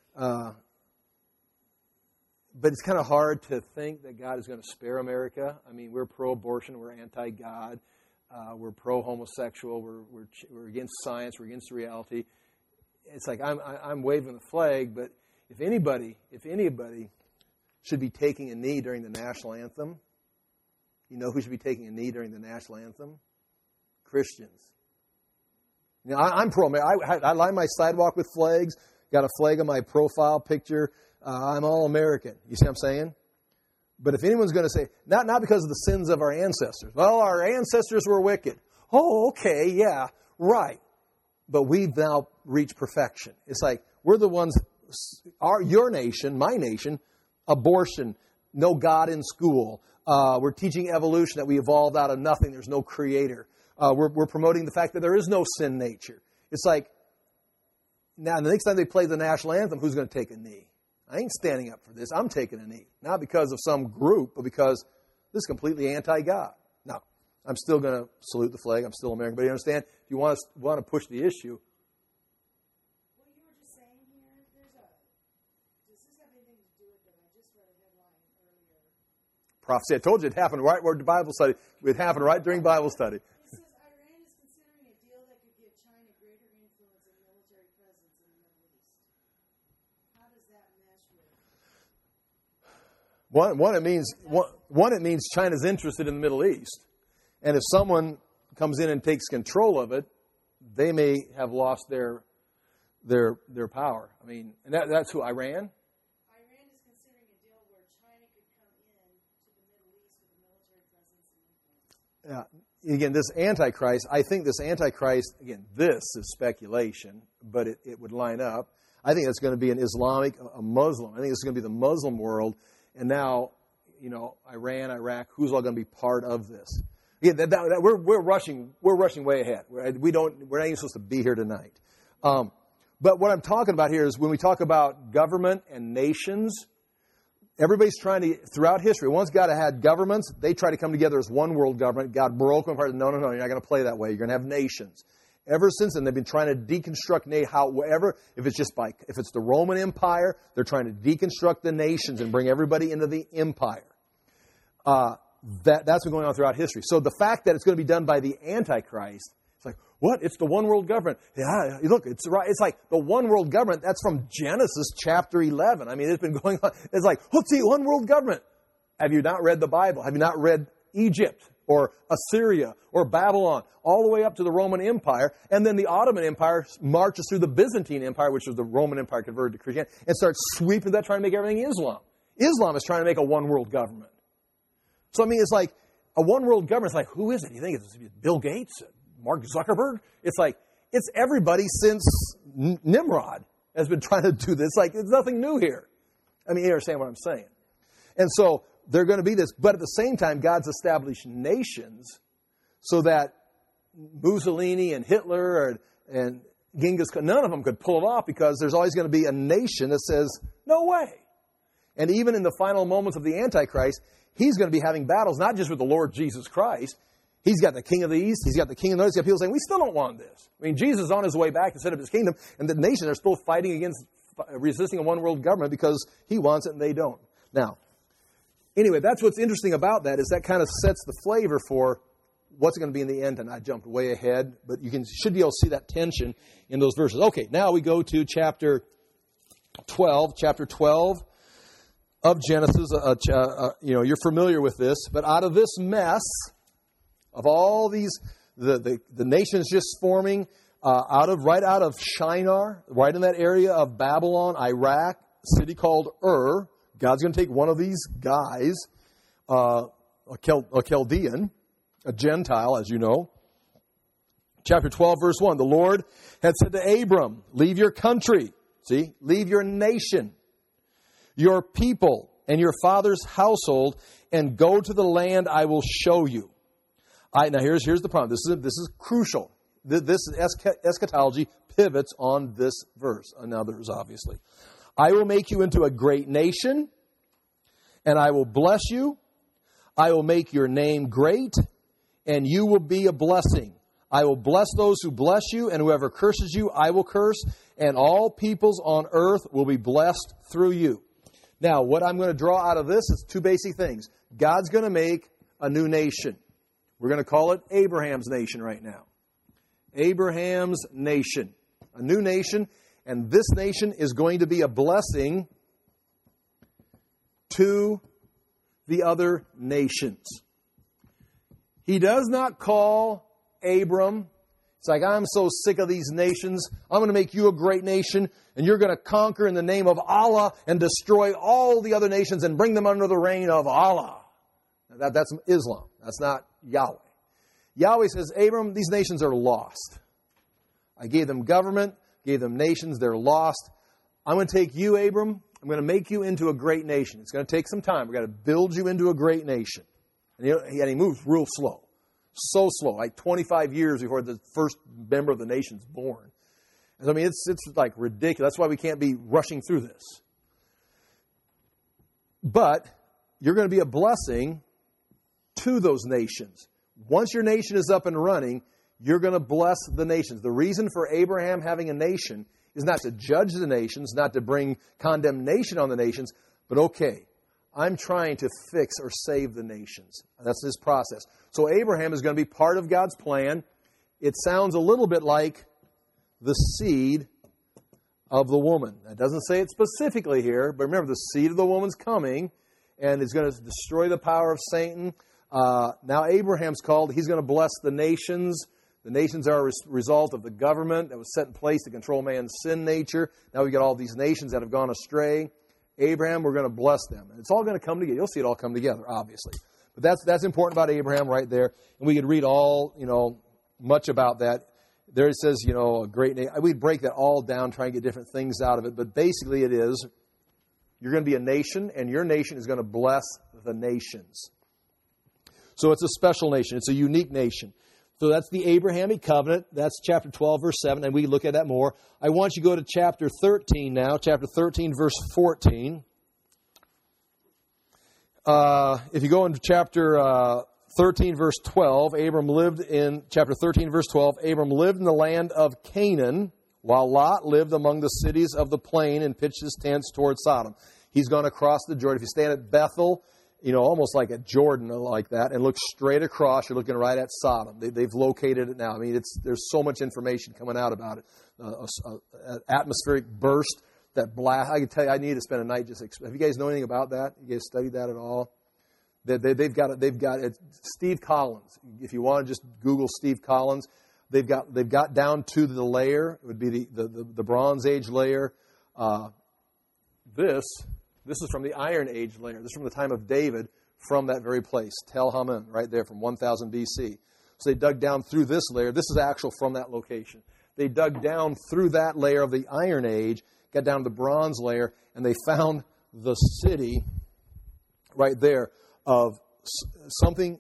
But it's kind of hard to think that God is going to spare America. I mean, we're pro-abortion, we're anti-God, we're pro-homosexual, we're against science, we're against reality. It's like I'm waving the flag, but if anybody should be taking a knee during the national anthem, you know who should be taking a knee during the national anthem? Christians. You know, I'm pro-America. I line my sidewalk with flags, got a flag on my profile picture. I'm all American. You see what I'm saying? But if anyone's going to say, not because of the sins of our ancestors. Well, our ancestors were wicked. Oh, okay, yeah, right. But we've now reached perfection. It's like we're the ones, your nation, my nation, abortion, no God in school. We're teaching evolution, that we evolved out of nothing. There's no creator. We're promoting the fact that there is no sin nature. It's like, now the next time they play the national anthem, who's going to take a knee? I ain't standing up for this. I'm taking a knee. Not because of some group, but because this is completely anti-God. Now, I'm still going to salute the flag. I'm still American. But you understand, if you want to push the issue.
What you were just saying here, does this have anything to do with it? I just read a headline earlier.
Prophecy. I told you it happened right where the Bible study. It happened right during Bible study.
It says Iran is considering a deal that could give China greater influence and military presence in the Middle East. How does that mesh with?
One, it means China's interested in the Middle East. And if someone comes in and takes control of it, they may have lost their power. I mean, and that's who, Iran?
Iran is considering a deal where China could come in to the Middle East with a military presence and influence.
Again, this Antichrist, I think this Antichrist, again, this is speculation, but it would line up. I think it's going to be an Islamic, a Muslim. I think it's going to be the Muslim world. And now, Iran, Iraq, who's all going to be part of this? Again, we're rushing way ahead. We're not even supposed to be here tonight. But what I'm talking about here is when we talk about government and nations, everybody's trying to, throughout history, once God had governments, they try to come together as one world government. God broke them apart. No, you're not going to play that way. You're going to have nations. Ever since then, they've been trying to deconstruct if it's the Roman Empire, they're trying to deconstruct the nations and bring everybody into the empire. That's been going on throughout history. So the fact that it's going to be done by the Antichrist, it's like, what? It's the one world government. Yeah, look, it's right. It's like the one world government. That's from Genesis chapter 11. I mean, it's been going on. It's like, let's see, one world government. Have you not read the Bible? Have you not read Egypt or Assyria or Babylon, all the way up to the Roman Empire? And then the Ottoman Empire marches through the Byzantine Empire, which was the Roman Empire converted to Christianity, and starts sweeping that, trying to make everything Islam. Islam is trying to make a one world government. So, I mean, it's like, a one world government. It's like, who is it? You think it's Bill Gates, Mark Zuckerberg? It's like, it's everybody since Nimrod has been trying to do this. Like, it's nothing new here. I mean, you understand what I'm saying. And so they're going to be this. But at the same time, God's established nations so that Mussolini and Hitler and Genghis Khan, none of them could pull it off, because there's always going to be a nation that says, no way. And even in the final moments of the Antichrist, he's going to be having battles, not just with the Lord Jesus Christ. He's got the king of the east. He's got the king of the north. He's got people saying, we still don't want this. I mean, Jesus is on his way back to set up his kingdom, and the nations are still fighting against, resisting a one-world government because he wants it and they don't. Now, anyway, that's what's interesting about that, is that kind of sets the flavor for what's going to be in the end. And I jumped way ahead, but you should be able to see that tension in those verses. Okay, now we go to chapter 12. Chapter 12 of Genesis. You're familiar with this, but out of this mess of all these, the nations just forming, right out of Shinar, right in that area of Babylon, Iraq, a city called Ur. God's going to take one of these guys, a Chaldean, a Gentile, as you know. Chapter 12, verse 1. The Lord had said to Abram, leave your country. See, leave your nation, your people, and your father's household, and go to the land I will show you. Now here's the problem. This is crucial. This eschatology pivots on this verse and others, obviously. I will make you into a great nation, and I will bless you. I will make your name great, and you will be a blessing. I will bless those who bless you, and whoever curses you, I will curse, and all peoples on earth will be blessed through you. Now, what I'm going to draw out of this is two basic things. God's going to make a new nation. We're going to call it Abraham's nation right now. Abraham's nation. A new nation. And this nation is going to be a blessing to the other nations. He does not call Abram. It's like, I'm so sick of these nations. I'm going to make you a great nation, and you're going to conquer in the name of Allah and destroy all the other nations and bring them under the reign of Allah. That's Islam. That's not Yahweh. Yahweh says, Abram, these nations are lost. I gave them government, gave them nations, they're lost. I'm going to take you, Abram, I'm going to make you into a great nation. It's going to take some time. We've got to build you into a great nation. And he moves real slow. So slow, like 25 years before the first member of the nation's born. And I mean, it's like ridiculous. That's why we can't be rushing through this. But you're going to be a blessing to those nations. Once your nation is up and running, you're going to bless the nations. The reason for Abraham having a nation is not to judge the nations, not to bring condemnation on the nations, but okay, I'm trying to fix or save the nations. That's his process. So Abraham is going to be part of God's plan. It sounds a little bit like the seed of the woman. That doesn't say it specifically here, but remember, the seed of the woman's coming, and is going to destroy the power of Satan. Now Abraham's called. He's going to bless the nations. The nations are a result of the government that was set in place to control man's sin nature. Now we've got all these nations that have gone astray. Abraham, we're going to bless them. And it's all going to come together. You'll see it all come together, obviously. But that's important about Abraham right there. And we could read much about that. There it says, a great nation. We'd break that all down, try and get different things out of it. But basically it is, you're going to be a nation, and your nation is going to bless the nations. So it's a special nation. It's a unique nation. So that's the Abrahamic covenant. That's chapter 12, verse 7, and we can look at that more. I want you to go to chapter 13 now, chapter 13, verse 14. If you go into chapter 13, verse 12, Abram lived in, chapter 13, verse 12, Abram lived in the land of Canaan, while Lot lived among the cities of the plain and pitched his tents toward Sodom. He's gone across the Jordan. If you stand at Bethel, almost like at Jordan like that, and look straight across, you're looking right at Sodom. They've located it now. I mean, there's so much information coming out about it. An atmospheric burst, that blast. I can tell you, I need to spend a night just. Have you guys know anything about that? You guys studied that at all? They've got it. Steve Collins. If you want to just Google Steve Collins, they've got down to the layer. It would be the Bronze Age layer. This is from the Iron Age layer. This is from the time of David, from that very place. Tel Haman, right there from 1000 BC. So they dug down through this layer. This is actual from that location. They dug down through that layer of the Iron Age, got down to the Bronze layer, and they found the city right there of something.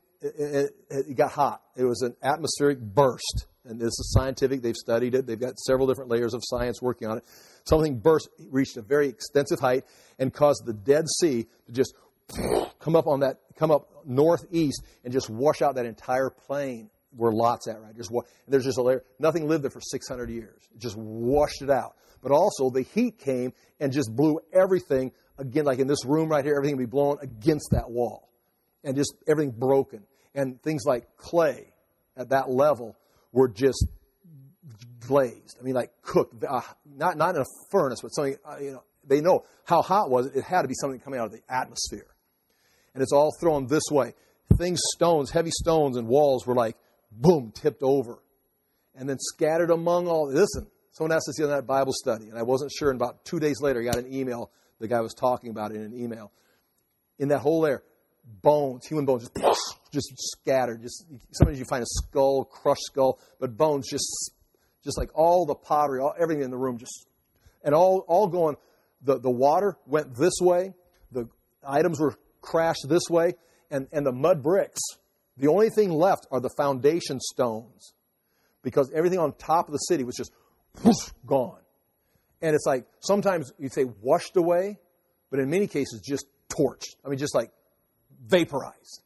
It got hot. It was an atmospheric burst. And this is scientific. They've studied it. They've got several different layers of science working on it. Something burst, reached a very extensive height, and caused the Dead Sea to just come up northeast and just wash out that entire plain where Lot's at, right? There's just a layer. Nothing lived there for 600 years. It just washed it out. But also the heat came and just blew everything, again, like in this room right here, everything would be blown against that wall. And just everything broken. And things like clay at that level were just glazed. I mean, like cooked. Not in a furnace, but something, they know how hot was it. It had to be something coming out of the atmosphere. And it's all thrown this way. Stones, heavy stones and walls were like, boom, tipped over. And then scattered among all. Listen, someone asked us in that Bible study, and I wasn't sure. And about 2 days later, I got an email. The guy was talking about it in an email. In that whole layer, bones, human bones, just scattered. Sometimes you find a skull, crushed skull, but bones just like all the pottery, everything in the room, and all going. The water went this way. The items were crashed this way, and the mud bricks. The only thing left are the foundation stones, because everything on top of the city was just gone. And it's like sometimes you'd say washed away, but in many cases just torched. I mean, just like vaporized.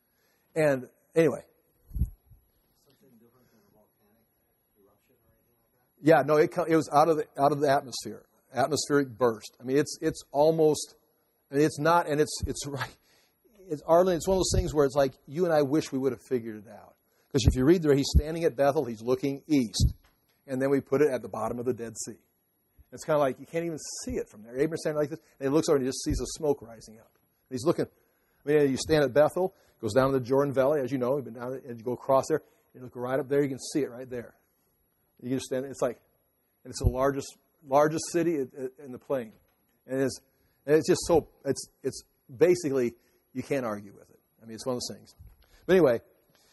And anyway.
Something different than a volcanic eruption or anything like that?
Yeah, no, it was out of the atmosphere. Atmospheric burst. I mean, it's almost, it's not, and it's right. Arlen, it's one of those things where it's like you and I wish we would have figured it out. Because if you read there, he's standing at Bethel, he's looking east. And then we put it at the bottom of the Dead Sea. It's kind of like you can't even see it from there. Abraham's standing like this, and he looks over and he just sees the smoke rising up. And he's looking. I mean, you stand at Bethel, goes down to the Jordan Valley, as you know, you've been down and you go across there, you look right up there, you can see it right there. You can just stand. It's like, and it's the largest city in the plain, and it's just so it's basically you can't argue with it. I mean, it's one of those things. But anyway,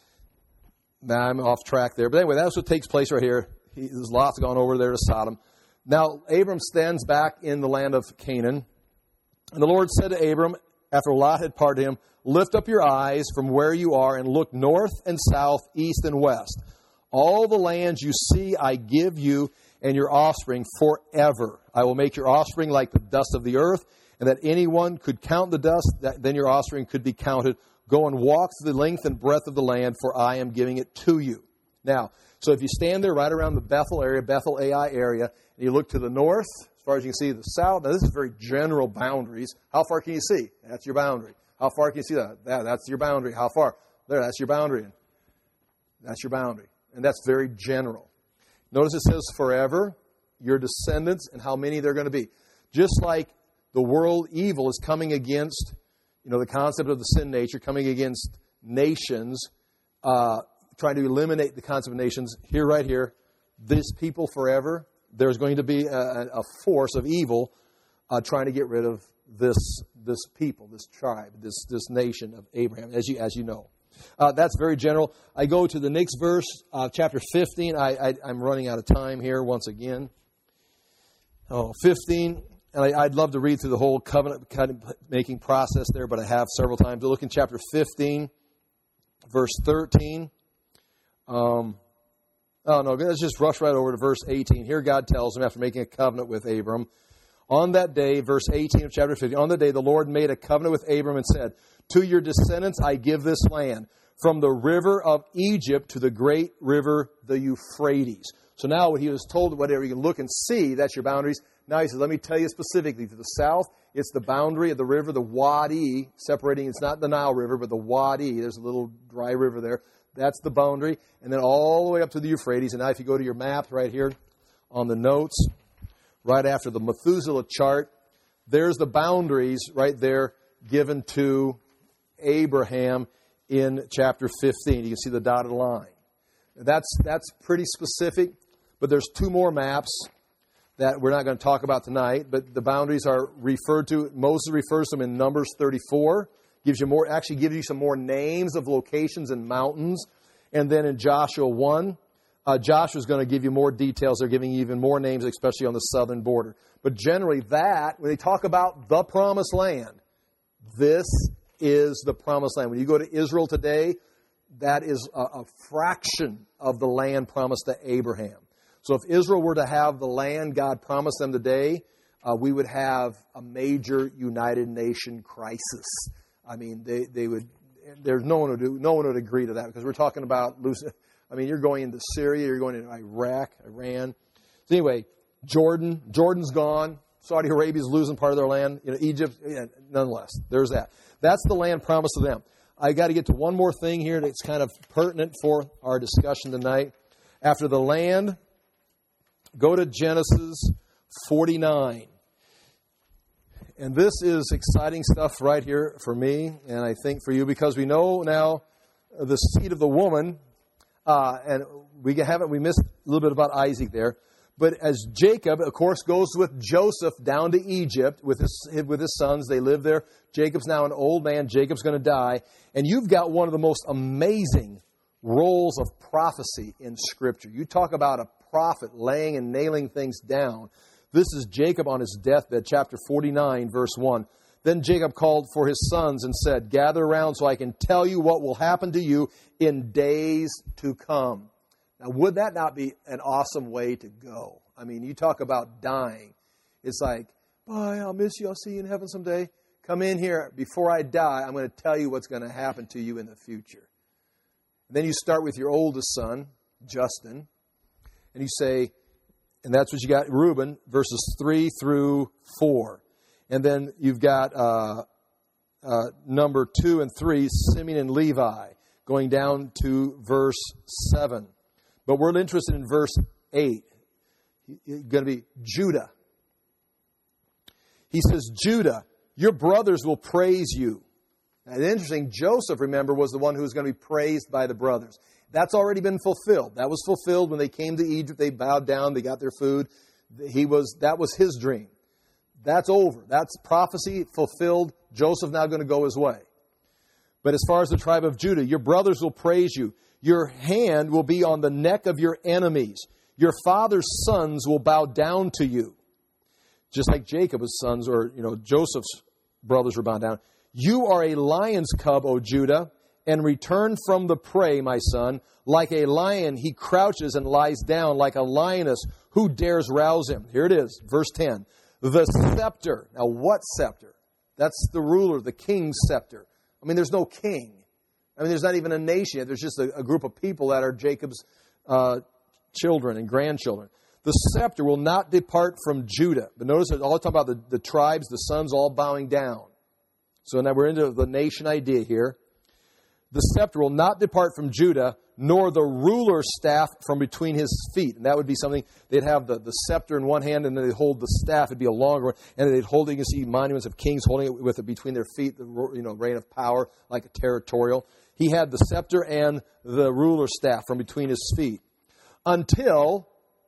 now I'm off track there. But anyway, that's what takes place right here. There's Lot's gone over there to Sodom. Now Abram stands back in the land of Canaan, and the Lord said to Abram, after Lot had parted him, "Lift up your eyes from where you are and look north and south, east and west. All the lands you see I give you and your offspring forever. I will make your offspring like the dust of the earth, and that anyone could count the dust, then your offspring could be counted. Go and walk through the length and breadth of the land, for I am giving it to you." Now, so if you stand there right around the Bethel area, Bethel Ai area, and you look to the north, as far as you can see, the south. Now, this is very general boundaries. How far can you see? That's your boundary. How far can you see that? That's your boundary. How far? There, that's your boundary. That's your boundary. And that's very general. Notice it says forever, your descendants, and how many they're going to be. Just like the world evil is coming against, the concept of the sin nature, coming against nations, trying to eliminate the concept of nations. Right here, this people forever, there's going to be a force of evil trying to get rid of this people, this tribe, this nation of Abraham, as you know. That's very general. I go to the next verse, chapter 15. I'm running out of time here once again. 15. And I'd love to read through the whole covenant making process there, but I have several times. Look in chapter 15, verse 13. Let's just rush right over to verse 18. Here God tells him, after making a covenant with Abram, on that day, verse 18 of chapter 15, on the day the Lord made a covenant with Abram and said, "To your descendants I give this land, from the river of Egypt to the great river, the Euphrates." So now what he was told, whatever you can look and see, that's your boundaries. Now he says, let me tell you specifically, to the south, it's the boundary of the river, the Wadi, separating, it's not the Nile River, but the Wadi. There's a little dry river there. That's the boundary. And then all the way up to the Euphrates. And now if you go to your map right here on the notes, right after the Methuselah chart, there's the boundaries right there given to Abraham in chapter 15. You can see the dotted line. That's pretty specific, but there's two more maps that we're not going to talk about tonight, but the boundaries are referred to. Moses refers to them in Numbers 34. gives you some more names of locations and mountains. And then in Joshua 1, Joshua's going to give you more details. They're giving you even more names, especially on the southern border. But generally when they talk about the promised land, this is the promised land. When you go to Israel today, that is a fraction of the land promised to Abraham. So if Israel were to have the land God promised them today, we would have a major United Nation crisis. I mean, they would. There's no one would agree to that, because we're talking about losing. I mean, you're going into Syria, you're going into Iraq, Iran. So anyway, Jordan's gone. Saudi Arabia's losing part of their land. Egypt, nonetheless. There's that. That's the land promised to them. I got to get to one more thing here that's kind of pertinent for our discussion tonight. After the land, go to Genesis 49. And this is exciting stuff right here for me, and I think for you, because we know now the seed of the woman, and we missed a little bit about Isaac there. But as Jacob, of course, goes with Joseph down to Egypt with his sons, they live there. Jacob's now an old man. Jacob's going to die. And you've got one of the most amazing roles of prophecy in Scripture. You talk about a prophet laying and nailing things down. This is Jacob on his deathbed, chapter 49, verse 1. Then Jacob called for his sons and said, "Gather around so I can tell you what will happen to you in days to come." Now, would that not be an awesome way to go? I mean, you talk about dying. It's like, bye, I'll miss you. I'll see you in heaven someday. Come in here. Before I die, I'm going to tell you what's going to happen to you in the future. And then you start with your oldest son, Justin, and you say, and that's what you got, Reuben, verses 3 through 4. And then you've got number 2 and 3, Simeon and Levi, going down to verse 7. But we're interested in verse 8. It's going to be Judah. He says, "Judah, your brothers will praise you." Now, it's interesting, Joseph, remember, was the one who was going to be praised by the brothers. That's already been fulfilled. That was fulfilled when they came to Egypt. They bowed down. They got their food. That was his dream. That's over. That's prophecy fulfilled. Joseph now going to go his way. But as far as the tribe of Judah, your brothers will praise you. Your hand will be on the neck of your enemies. Your father's sons will bow down to you. Just like Jacob's sons, or Joseph's brothers were bowing down. You are a lion's cub, O Judah, and return from the prey, my son. Like a lion, he crouches and lies down. Like a lioness, who dares rouse him? Here it is, verse 10. The scepter. Now, what scepter? That's the ruler, the king's scepter. I mean, there's no king. I mean, there's not even a nation yet. There's just a group of people that are Jacob's children and grandchildren. The scepter will not depart from Judah. But notice that all talking about the tribes, the sons all bowing down. So now we're into the nation idea here. The scepter will not depart from Judah, nor the ruler's staff from between his feet. And that would be something, they'd have the scepter in one hand, and then they'd hold the staff. It'd be a longer one. And they'd hold it. You can see monuments of kings holding it with it between their feet, the reign of power, like a territorial. He had the scepter and the ruler's staff from between his feet. Until,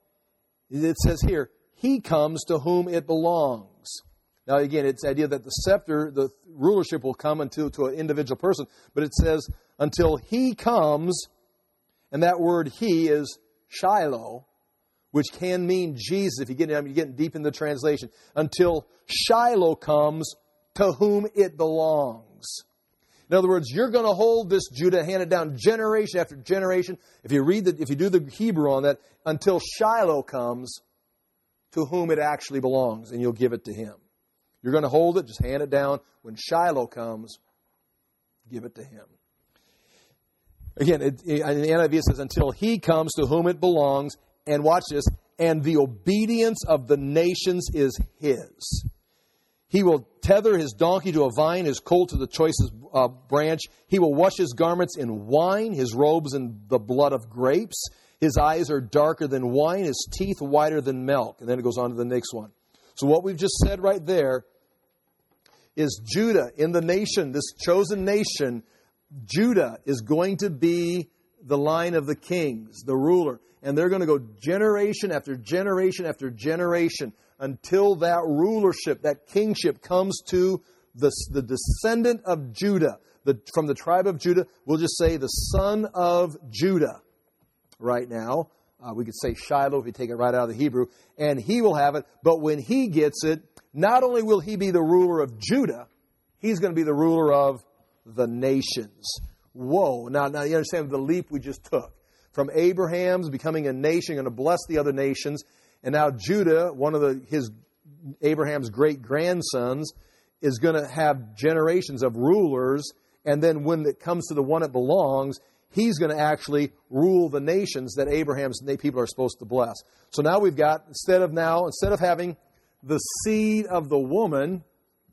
it says here, he comes to whom it belongs. Now, again, it's the idea that the scepter, the rulership will come to an individual person. But it says, until he comes, and that word he is Shiloh, which can mean Jesus if you're getting deep in the translation. Until Shiloh comes to whom it belongs. In other words, you're going to hold this Judah, hand it down generation after generation. If you do the Hebrew on that, until Shiloh comes to whom it actually belongs, and you'll give it to him. You're going to hold it, just hand it down. When Shiloh comes, give it to him. Again, in the NIV it says, until he comes to whom it belongs, and watch this, and the obedience of the nations is his. He will tether his donkey to a vine, his colt to the choicest branch. He will wash his garments in wine, his robes in the blood of grapes. His eyes are darker than wine, his teeth whiter than milk. And then it goes on to the next one. So what we've just said right there is Judah in the nation, this chosen nation, Judah is going to be the line of the kings, the ruler. And they're going to go generation after generation after generation until that rulership, that kingship comes to the descendant of Judah, from the tribe of Judah. We'll just say the son of Judah right now. We could say Shiloh if you take it right out of the Hebrew. And he will have it. But when he gets it, not only will he be the ruler of Judah, he's going to be the ruler of the nations. Whoa. Now you understand the leap we just took. From Abraham's becoming a nation, going to bless the other nations. And now Judah, one of Abraham's great-grandsons, is going to have generations of rulers. And then when it comes to the one it belongs, he's going to actually rule the nations that Abraham's people are supposed to bless. So now we've got, instead of having the seed of the woman,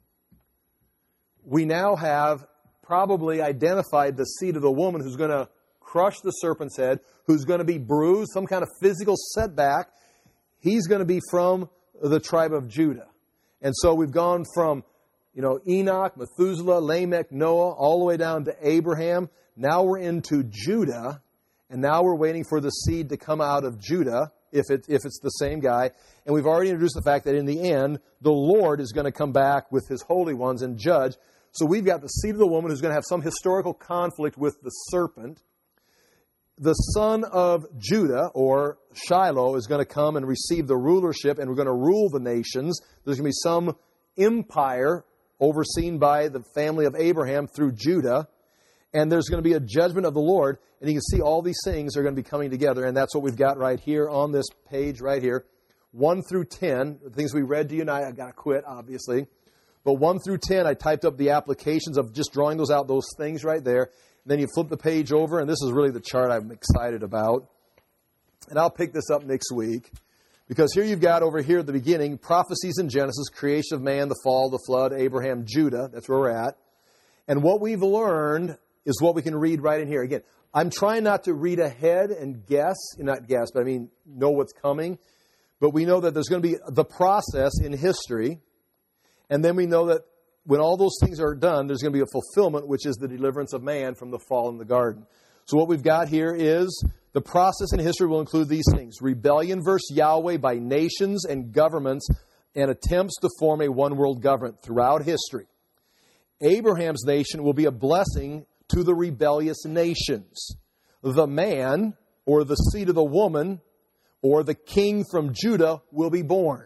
we now have probably identified the seed of the woman who's going to crush the serpent's head, who's going to be bruised, some kind of physical setback. He's going to be from the tribe of Judah. And so we've gone from, Enoch, Methuselah, Lamech, Noah, all the way down to Abraham. Now we're into Judah, and now we're waiting for the seed to come out of Judah, if it's the same guy. And we've already introduced the fact that in the end, the Lord is going to come back with His holy ones and judge. So we've got the seed of the woman who's going to have some historical conflict with the serpent. The son of Judah, or Shiloh, is going to come and receive the rulership, and we're going to rule the nations. There's going to be some empire overseen by the family of Abraham through Judah. And there's going to be a judgment of the Lord. And you can see all these things are going to be coming together. And that's what we've got right here on this page right here. 1 through 10, the things we read to you, and I've got to quit, obviously. But 1 through 10, I typed up the applications of just drawing those out, those things right there. And then you flip the page over, and this is really the chart I'm excited about. And I'll pick this up next week. Because here you've got over here at the beginning, prophecies in Genesis, creation of man, the fall, the flood, Abraham, Judah. That's where we're at. And what we've learned is what we can read right in here. Again, I'm trying not to read ahead and know what's coming. But we know that there's going to be the process in history. And then we know that when all those things are done, there's going to be a fulfillment, which is the deliverance of man from the fall in the garden. So what we've got here is the process in history will include these things. Rebellion versus Yahweh by nations and governments and attempts to form a one-world government throughout history. Abraham's nation will be a blessing to the rebellious nations. The man, or the seed of the woman, or the king from Judah will be born.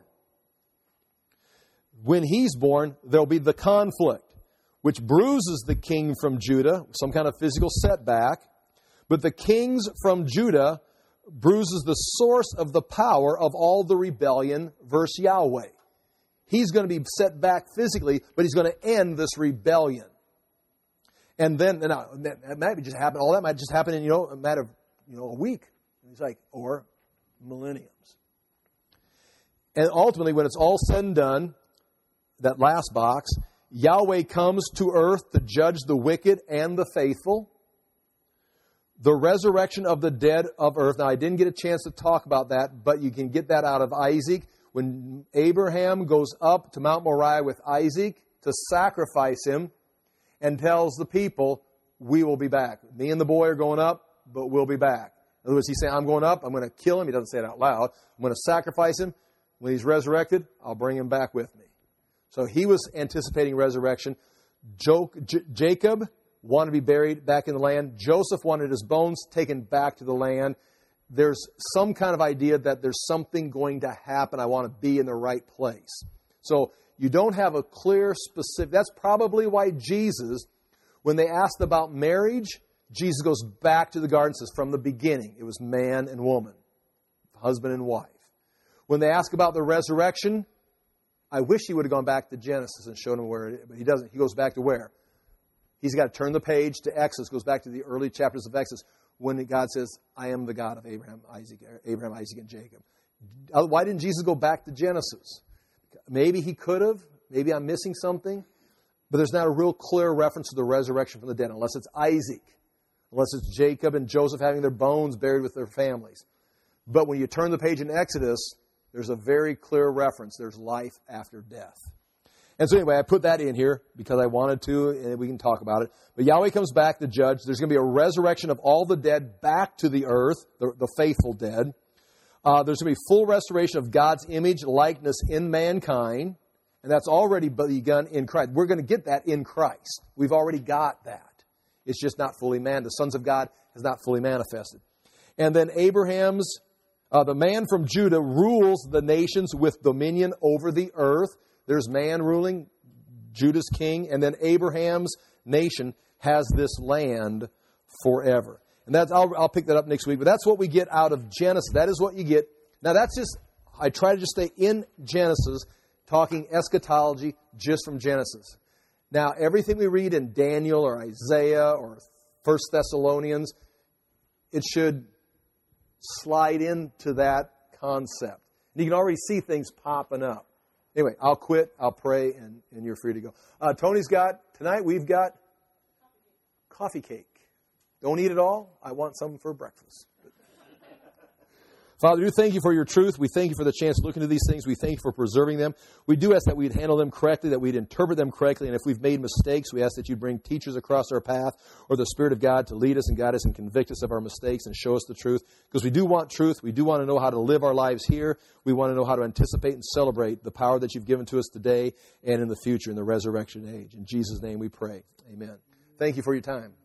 When he's born, there'll be the conflict, which bruises the king from Judah, some kind of physical setback. But the kings from Judah bruises the source of the power of all the rebellion versus Yahweh. He's going to be set back physically, but he's going to end this rebellion. And then, that might just happen. All that might just happen in, a matter of, a week. He's like, or millenniums. And ultimately, when it's all said and done, that last box, Yahweh comes to earth to judge the wicked and the faithful. The resurrection of the dead of earth. Now, I didn't get a chance to talk about that, but you can get that out of Isaac. When Abraham goes up to Mount Moriah with Isaac to sacrifice him and tells the people, we will be back. Me and the boy are going up, but we'll be back. In other words, he's saying, I'm going up, I'm going to kill him. He doesn't say it out loud. I'm going to sacrifice him. When he's resurrected, I'll bring him back with me. So he was anticipating resurrection. Jacob wanted to be buried back in the land. Joseph wanted his bones taken back to the land. There's some kind of idea that there's something going to happen. I want to be in the right place. So you don't have a clear, specific... That's probably why Jesus, when they asked about marriage, Jesus goes back to the garden and says, from the beginning, it was man and woman, husband and wife. When they ask about the resurrection, I wish he would have gone back to Genesis and shown them where it is, but he doesn't. He goes back to where? He's got to turn the page to Exodus, goes back to the early chapters of Exodus, when God says, I am the God of Abraham, Isaac, and Jacob. Why didn't Jesus go back to Genesis? Maybe he could have. Maybe I'm missing something. But there's not a real clear reference to the resurrection from the dead, unless it's Isaac, unless it's Jacob and Joseph having their bones buried with their families. But when you turn the page in Exodus, there's a very clear reference. There's life after death. And so anyway, I put that in here because I wanted to, and we can talk about it. But Yahweh comes back to judge. There's going to be a resurrection of all the dead back to the earth, the faithful dead. There's going to be full restoration of God's image, likeness in mankind. And that's already begun in Christ. We're going to get that in Christ. We've already got that. It's just not fully man. The sons of God has not fully manifested. And then Abraham's, the man from Judah rules the nations with dominion over the earth. There's man ruling, Judah's king, and then Abraham's nation has this land forever. And that's I'll pick that up next week. But that's what we get out of Genesis. That is what you get. Now that's just, I try to just stay in Genesis, talking eschatology just from Genesis. Now, everything we read in Daniel or Isaiah or 1 Thessalonians, it should slide into that concept. And you can already see things popping up. Anyway, I'll quit, I'll pray, and you're free to go. Tonight we've got coffee cake. Don't eat it all. I want some for breakfast. Father, we thank you for your truth. We thank you for the chance to look into these things. We thank you for preserving them. We do ask that we'd handle them correctly, that we'd interpret them correctly. And if we've made mistakes, we ask that you'd bring teachers across our path or the Spirit of God to lead us and guide us and convict us of our mistakes and show us the truth. Because we do want truth. We do want to know how to live our lives here. We want to know how to anticipate and celebrate the power that you've given to us today and in the future in the resurrection age. In Jesus' name we pray. Amen. Thank you for your time.